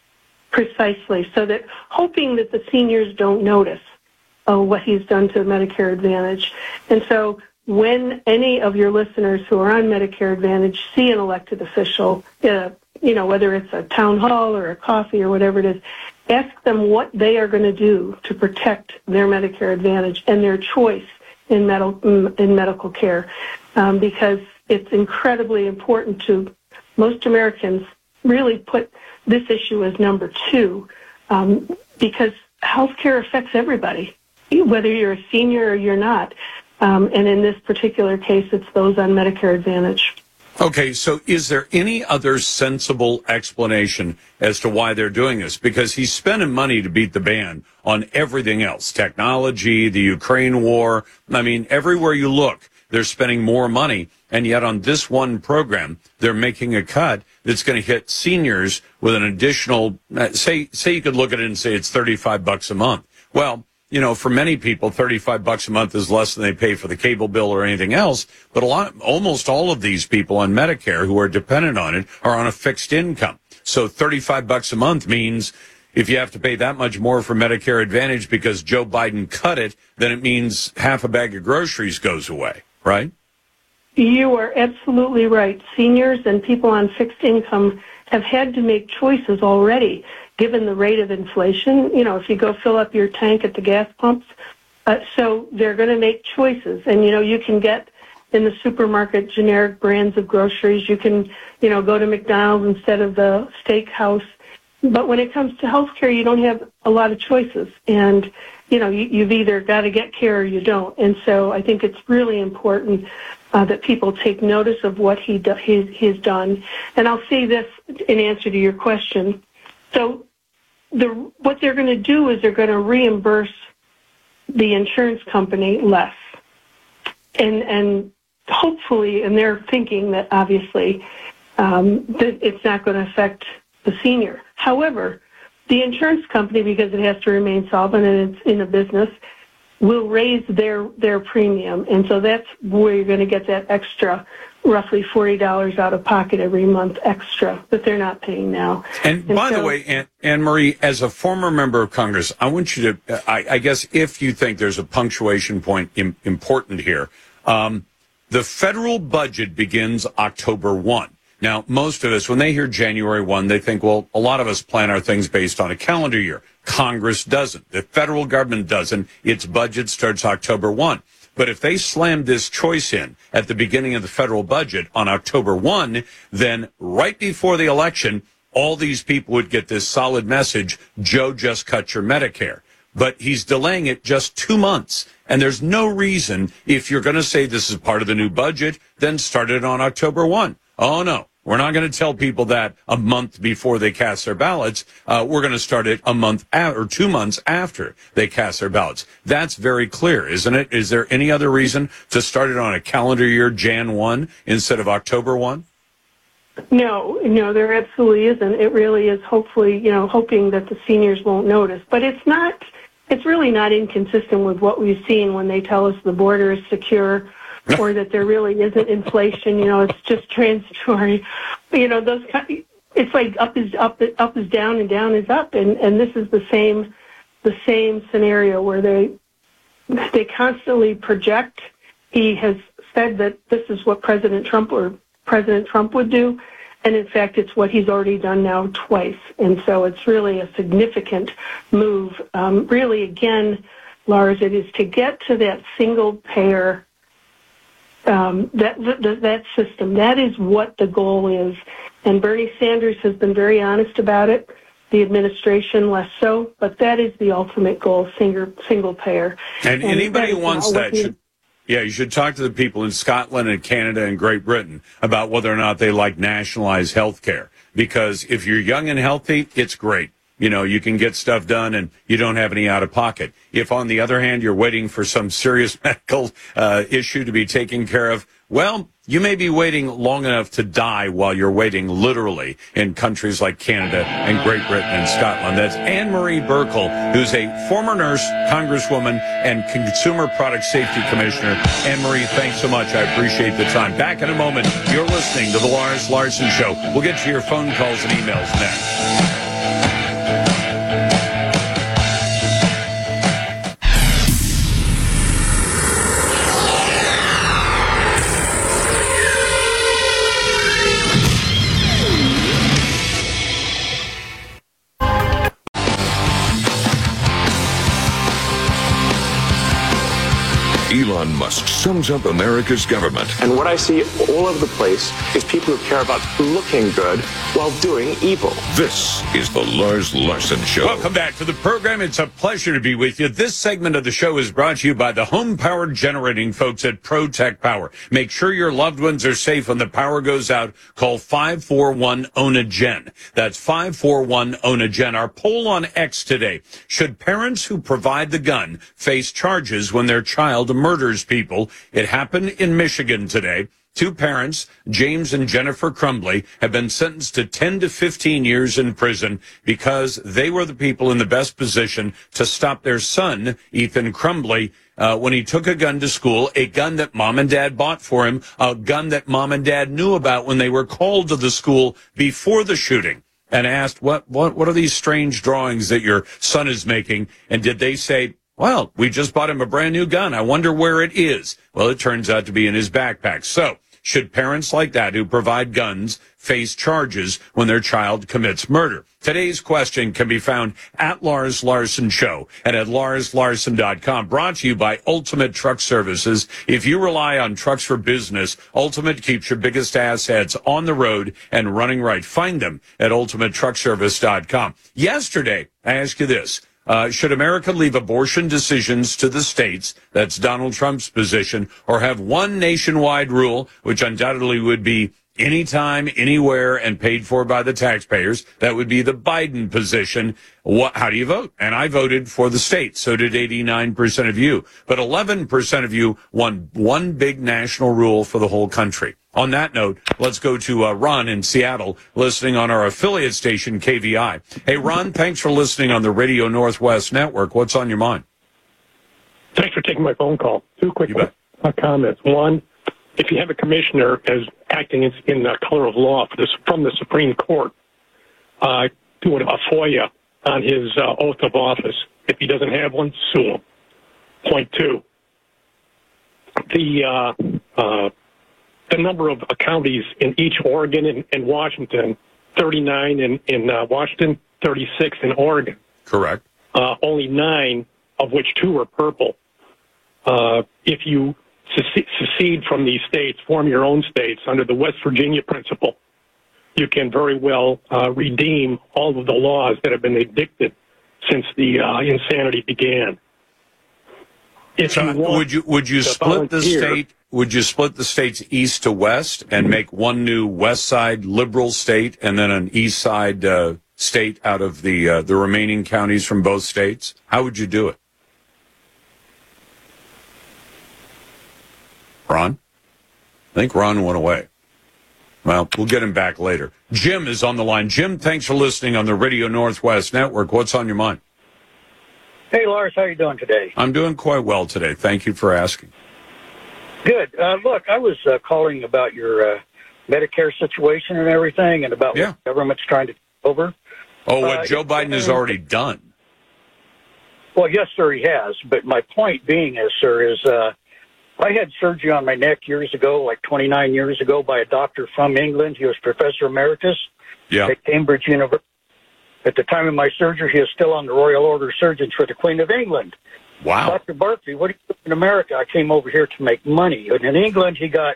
Precisely. So that, hoping that the seniors don't notice what he's done to Medicare Advantage. And so when any of your listeners who are on Medicare Advantage see an elected official, whether it's a town hall or a coffee or whatever it is, ask them what they are going to do to protect their Medicare Advantage and their choice in medical care, because it's incredibly important to most Americans really put this issue as number two, because health care affects everybody, whether you're a senior or you're not. And in this particular case, it's those on Medicare Advantage. Okay, so is there any other sensible explanation as to why they're doing this? Because he's spending money to beat the band on everything else, technology, the Ukraine war. I mean, everywhere you look, they're spending more money. And yet on this one program, they're making a cut that's going to hit seniors with an additional, say you could look at it and say it's $35 a month. Well, for many people, $35 a month is less than they pay for the cable bill or anything else. But almost all of these people on Medicare who are dependent on it are on a fixed income. So $35 a month means if you have to pay that much more for Medicare Advantage because Joe Biden cut it, then it means half a bag of groceries goes away, right? You are absolutely right. Seniors and people on fixed income have had to make choices already, given the rate of inflation. You know, if you go fill up your tank at the gas pumps, so they're going to make choices. And, you know, you can get in the supermarket generic brands of groceries. You can, you know, go to McDonald's instead of the steakhouse. But when it comes to healthcare, you don't have a lot of choices. And, you know, you've either got to get care or you don't. And so I think it's really important that people take notice of what he's done. And I'll say this in answer to your question. So what they're going to do is they're going to reimburse the insurance company less. And hopefully, and they're thinking that obviously that it's not going to affect the senior. However, the insurance company, because it has to remain solvent and it's in a business, will raise their premium. And so that's where you're going to get that extra, roughly $40 out of pocket every month extra that they're not paying now. And by the way, Anne Marie, as a former member of Congress, I want you to, I guess if you think there's a punctuation point important here, the federal budget begins October 1. Now, most of us, when they hear January 1, they think, well, a lot of us plan our things based on a calendar year. Congress doesn't. The federal government doesn't. Its budget starts October 1. But if they slammed this choice in at the beginning of the federal budget on October 1, then right before the election, all these people would get this solid message, Joe just cut your Medicare. But he's delaying it just 2 months. And there's no reason, if you're going to say this is part of the new budget, then start it on October 1. Oh, no. We're not going to tell people that a month before they cast their ballots. We're going to start it a month or 2 months after they cast their ballots. That's very clear, isn't it? Is there any other reason to start it on a calendar year, Jan 1, instead of October 1? No, there absolutely isn't. It really is hoping that the seniors won't notice. But it's really not inconsistent with what we've seen when they tell us the border is secure, or that there really isn't inflation, it's just transitory. It's like up is down and down is up, and this is the same scenario where they constantly project. He has said that this is what President Trump would do, and in fact it's what he's already done now twice. And so it's really a significant move. Really, again, Lars, it is to get to that single payer that system. That is what the goal is. And Bernie Sanders has been very honest about it. The administration less so, but that is the ultimate goal, single payer. And anybody who wants that you should talk to the people in Scotland and Canada and Great Britain about whether or not they like nationalized health care. Because if you're young and healthy, it's great. You can get stuff done and you don't have any out of pocket. If, on the other hand, you're waiting for some serious medical issue to be taken care of, well, you may be waiting long enough to die while you're waiting, literally, in countries like Canada and Great Britain and Scotland. That's Anne Marie Buerkle, who's a former nurse, congresswoman, and Consumer Product Safety Commissioner. Anne Marie, thanks so much. I appreciate the time. Back in a moment. You're listening to The Lars Larson Show. We'll get to your phone calls and emails next. Elon Musk sums up America's government. And what I see all over the place is people who care about looking good while doing evil. This is the Lars Larson Show. Welcome back to the program. It's a pleasure to be with you. This segment of the show is brought to you by the home-powered generating folks at ProTech Power. Make sure your loved ones are safe when the power goes out. Call 541-OWN-A-GEN. That's 541-OWN-A-GEN. Our poll on X today. Should parents who provide the gun face charges when their child murders people? It happened in Michigan today. Two parents, James and Jennifer Crumbly, have been sentenced to 10 to 15 years in prison because they were the people in the best position to stop their son, Ethan Crumbly, when he took a gun to school, a gun that mom and dad bought for him, a gun that mom and dad knew about when they were called to the school before the shooting. and asked, what are these strange drawings that your son is making? And did they say, well, we just bought him a brand new gun. I wonder where it is. Well, it turns out to be in his backpack. So should parents like that who provide guns face charges when their child commits murder? Today's question can be found at Lars Larson Show and at LarsLarson.com. Brought to you by Ultimate Truck Services. If you rely on trucks for business, Ultimate keeps your biggest assets on the road and running right. Find them at UltimateTruckService.com. Yesterday, I asked you this. Should America leave abortion decisions to the states? That's Donald Trump's position. Or have one nationwide rule, which undoubtedly would be anytime, anywhere, and paid for by the taxpayers? That would be the Biden position. How do you vote? And I voted for the states. So did 89% of you. But 11% of you want one big national rule for the whole country. On that note, let's go to Ron in Seattle, listening on our affiliate station, KVI. Hey, Ron, thanks for listening on the Radio Northwest Network. What's on your mind? Thanks for taking my phone call. Two quick comments. One, if you have a commissioner as acting in the color of law from the Supreme Court, doing a FOIA on his oath of office. If he doesn't have one, sue him. Point two, the number of counties in each Oregon and Washington, 39 in Washington, 36 in Oregon. Correct. Only 9, of which 2 are purple. If you secede from these states, form your own states under the West Virginia principle, you can very well redeem all of the laws that have been edicted since the insanity began. If so would you split the state? Would you split the states east to west and make one new west side liberal state and then an east side state out of the remaining counties from both states? How would you do it? Ron? I think Ron went away. Well, we'll get him back later. Jim is on the line. Jim, thanks for listening on the Radio Northwest Network. What's on your mind? Hey, Lars, how are you doing today? I'm doing quite well today. Thank you for asking. Good. Look, I was calling about your Medicare situation and everything and about what the government's trying to take over. Oh, what Joe Biden has already done. Well, yes, sir, he has. But my point being is, sir, is I had surgery on my neck years ago, like 29 years ago, by a doctor from England. He was Professor Emeritus at Cambridge University. At the time of my surgery, he was still on the Royal Order of Surgeons for the Queen of England. Wow. Dr. Barkley, what do you do in America? I came over here to make money. And in England, he got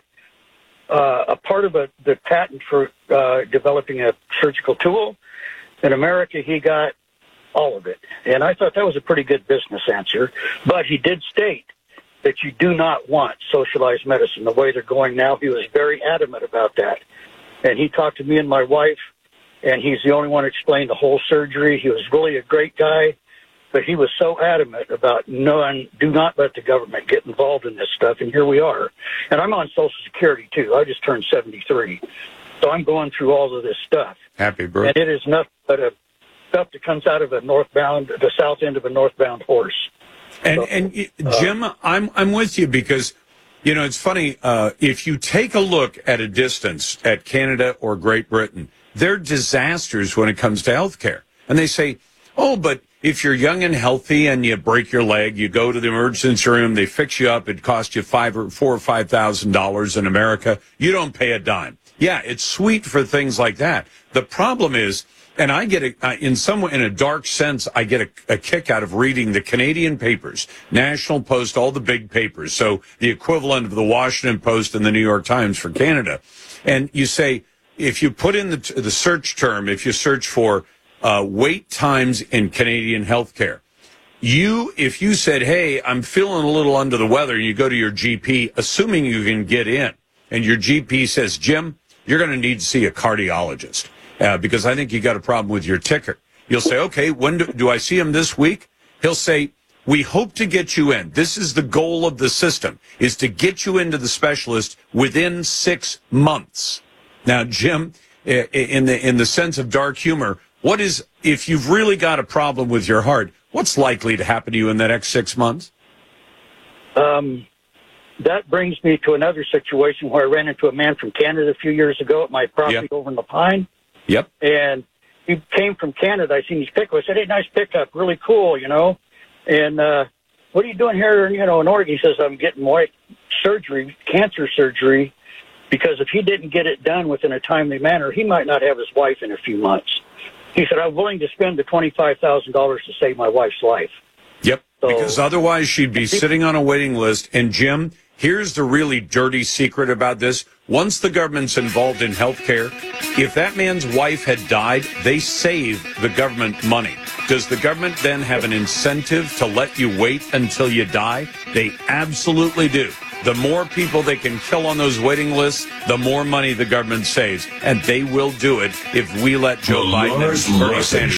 a part of the patent for developing a surgical tool. In America, he got all of it. And I thought that was a pretty good business answer. But he did state that you do not want socialized medicine the way they're going now. He was very adamant about that. And he talked to me and my wife, and he's the only one who explained the whole surgery. He was really a great guy, but he was so adamant about do not let the government get involved in this stuff, and here we are. And I'm on Social Security, too. I just turned 73. So I'm going through all of this stuff. Happy birthday. And it is nothing but stuff that comes out of the south end of a northbound horse. And Jim, I'm with you because, you know, it's funny. If you take a look at a distance at Canada or Great Britain, they're disasters when it comes to health care. And they say, oh, but if you're young and healthy and you break your leg, you go to the emergency room, they fix you up, it costs you $4,000 or $5,000 in America. You don't pay a dime. Yeah, it's sweet for things like that. The problem is, and I get in a dark sense, I get a kick out of reading the Canadian papers, National Post, all the big papers. So the equivalent of the Washington Post and the New York Times for Canada. And you say, if you put in the search term, if you search for wait times in Canadian healthcare, if you said, hey, I'm feeling a little under the weather, and you go to your GP, assuming you can get in, and your GP says, Jim, you're going to need to see a cardiologist. Because I think you got a problem with your ticker. You'll say, okay, when do I see him this week? He'll say, we hope to get you in. This is the goal of the system, is to get you into the specialist within 6 months. Now, Jim, in the sense of dark humor, if you've really got a problem with your heart, what's likely to happen to you in the next 6 months? That brings me to another situation where I ran into a man from Canada a few years ago at my property over in La Pine. Yep. And he came from Canada. I seen his pickup. I said, "Hey, nice pickup, really cool, you know." And what are you doing here, you know, in Oregon? He says, "I'm getting surgery, cancer surgery, because if he didn't get it done within a timely manner, he might not have his wife in a few months." He said, "I'm willing to spend the $25,000 to save my wife's life." Yep, because otherwise she'd be sitting on a waiting list. And, Jim, here's the really dirty secret about this. Once the government's involved in health care, if that man's wife had died, they save the government money. Does the government then have an incentive to let you wait until you die? They absolutely do. The more people they can kill on those waiting lists, the more money the government saves. And they will do it if we let Joe Biden and Bernie Sanders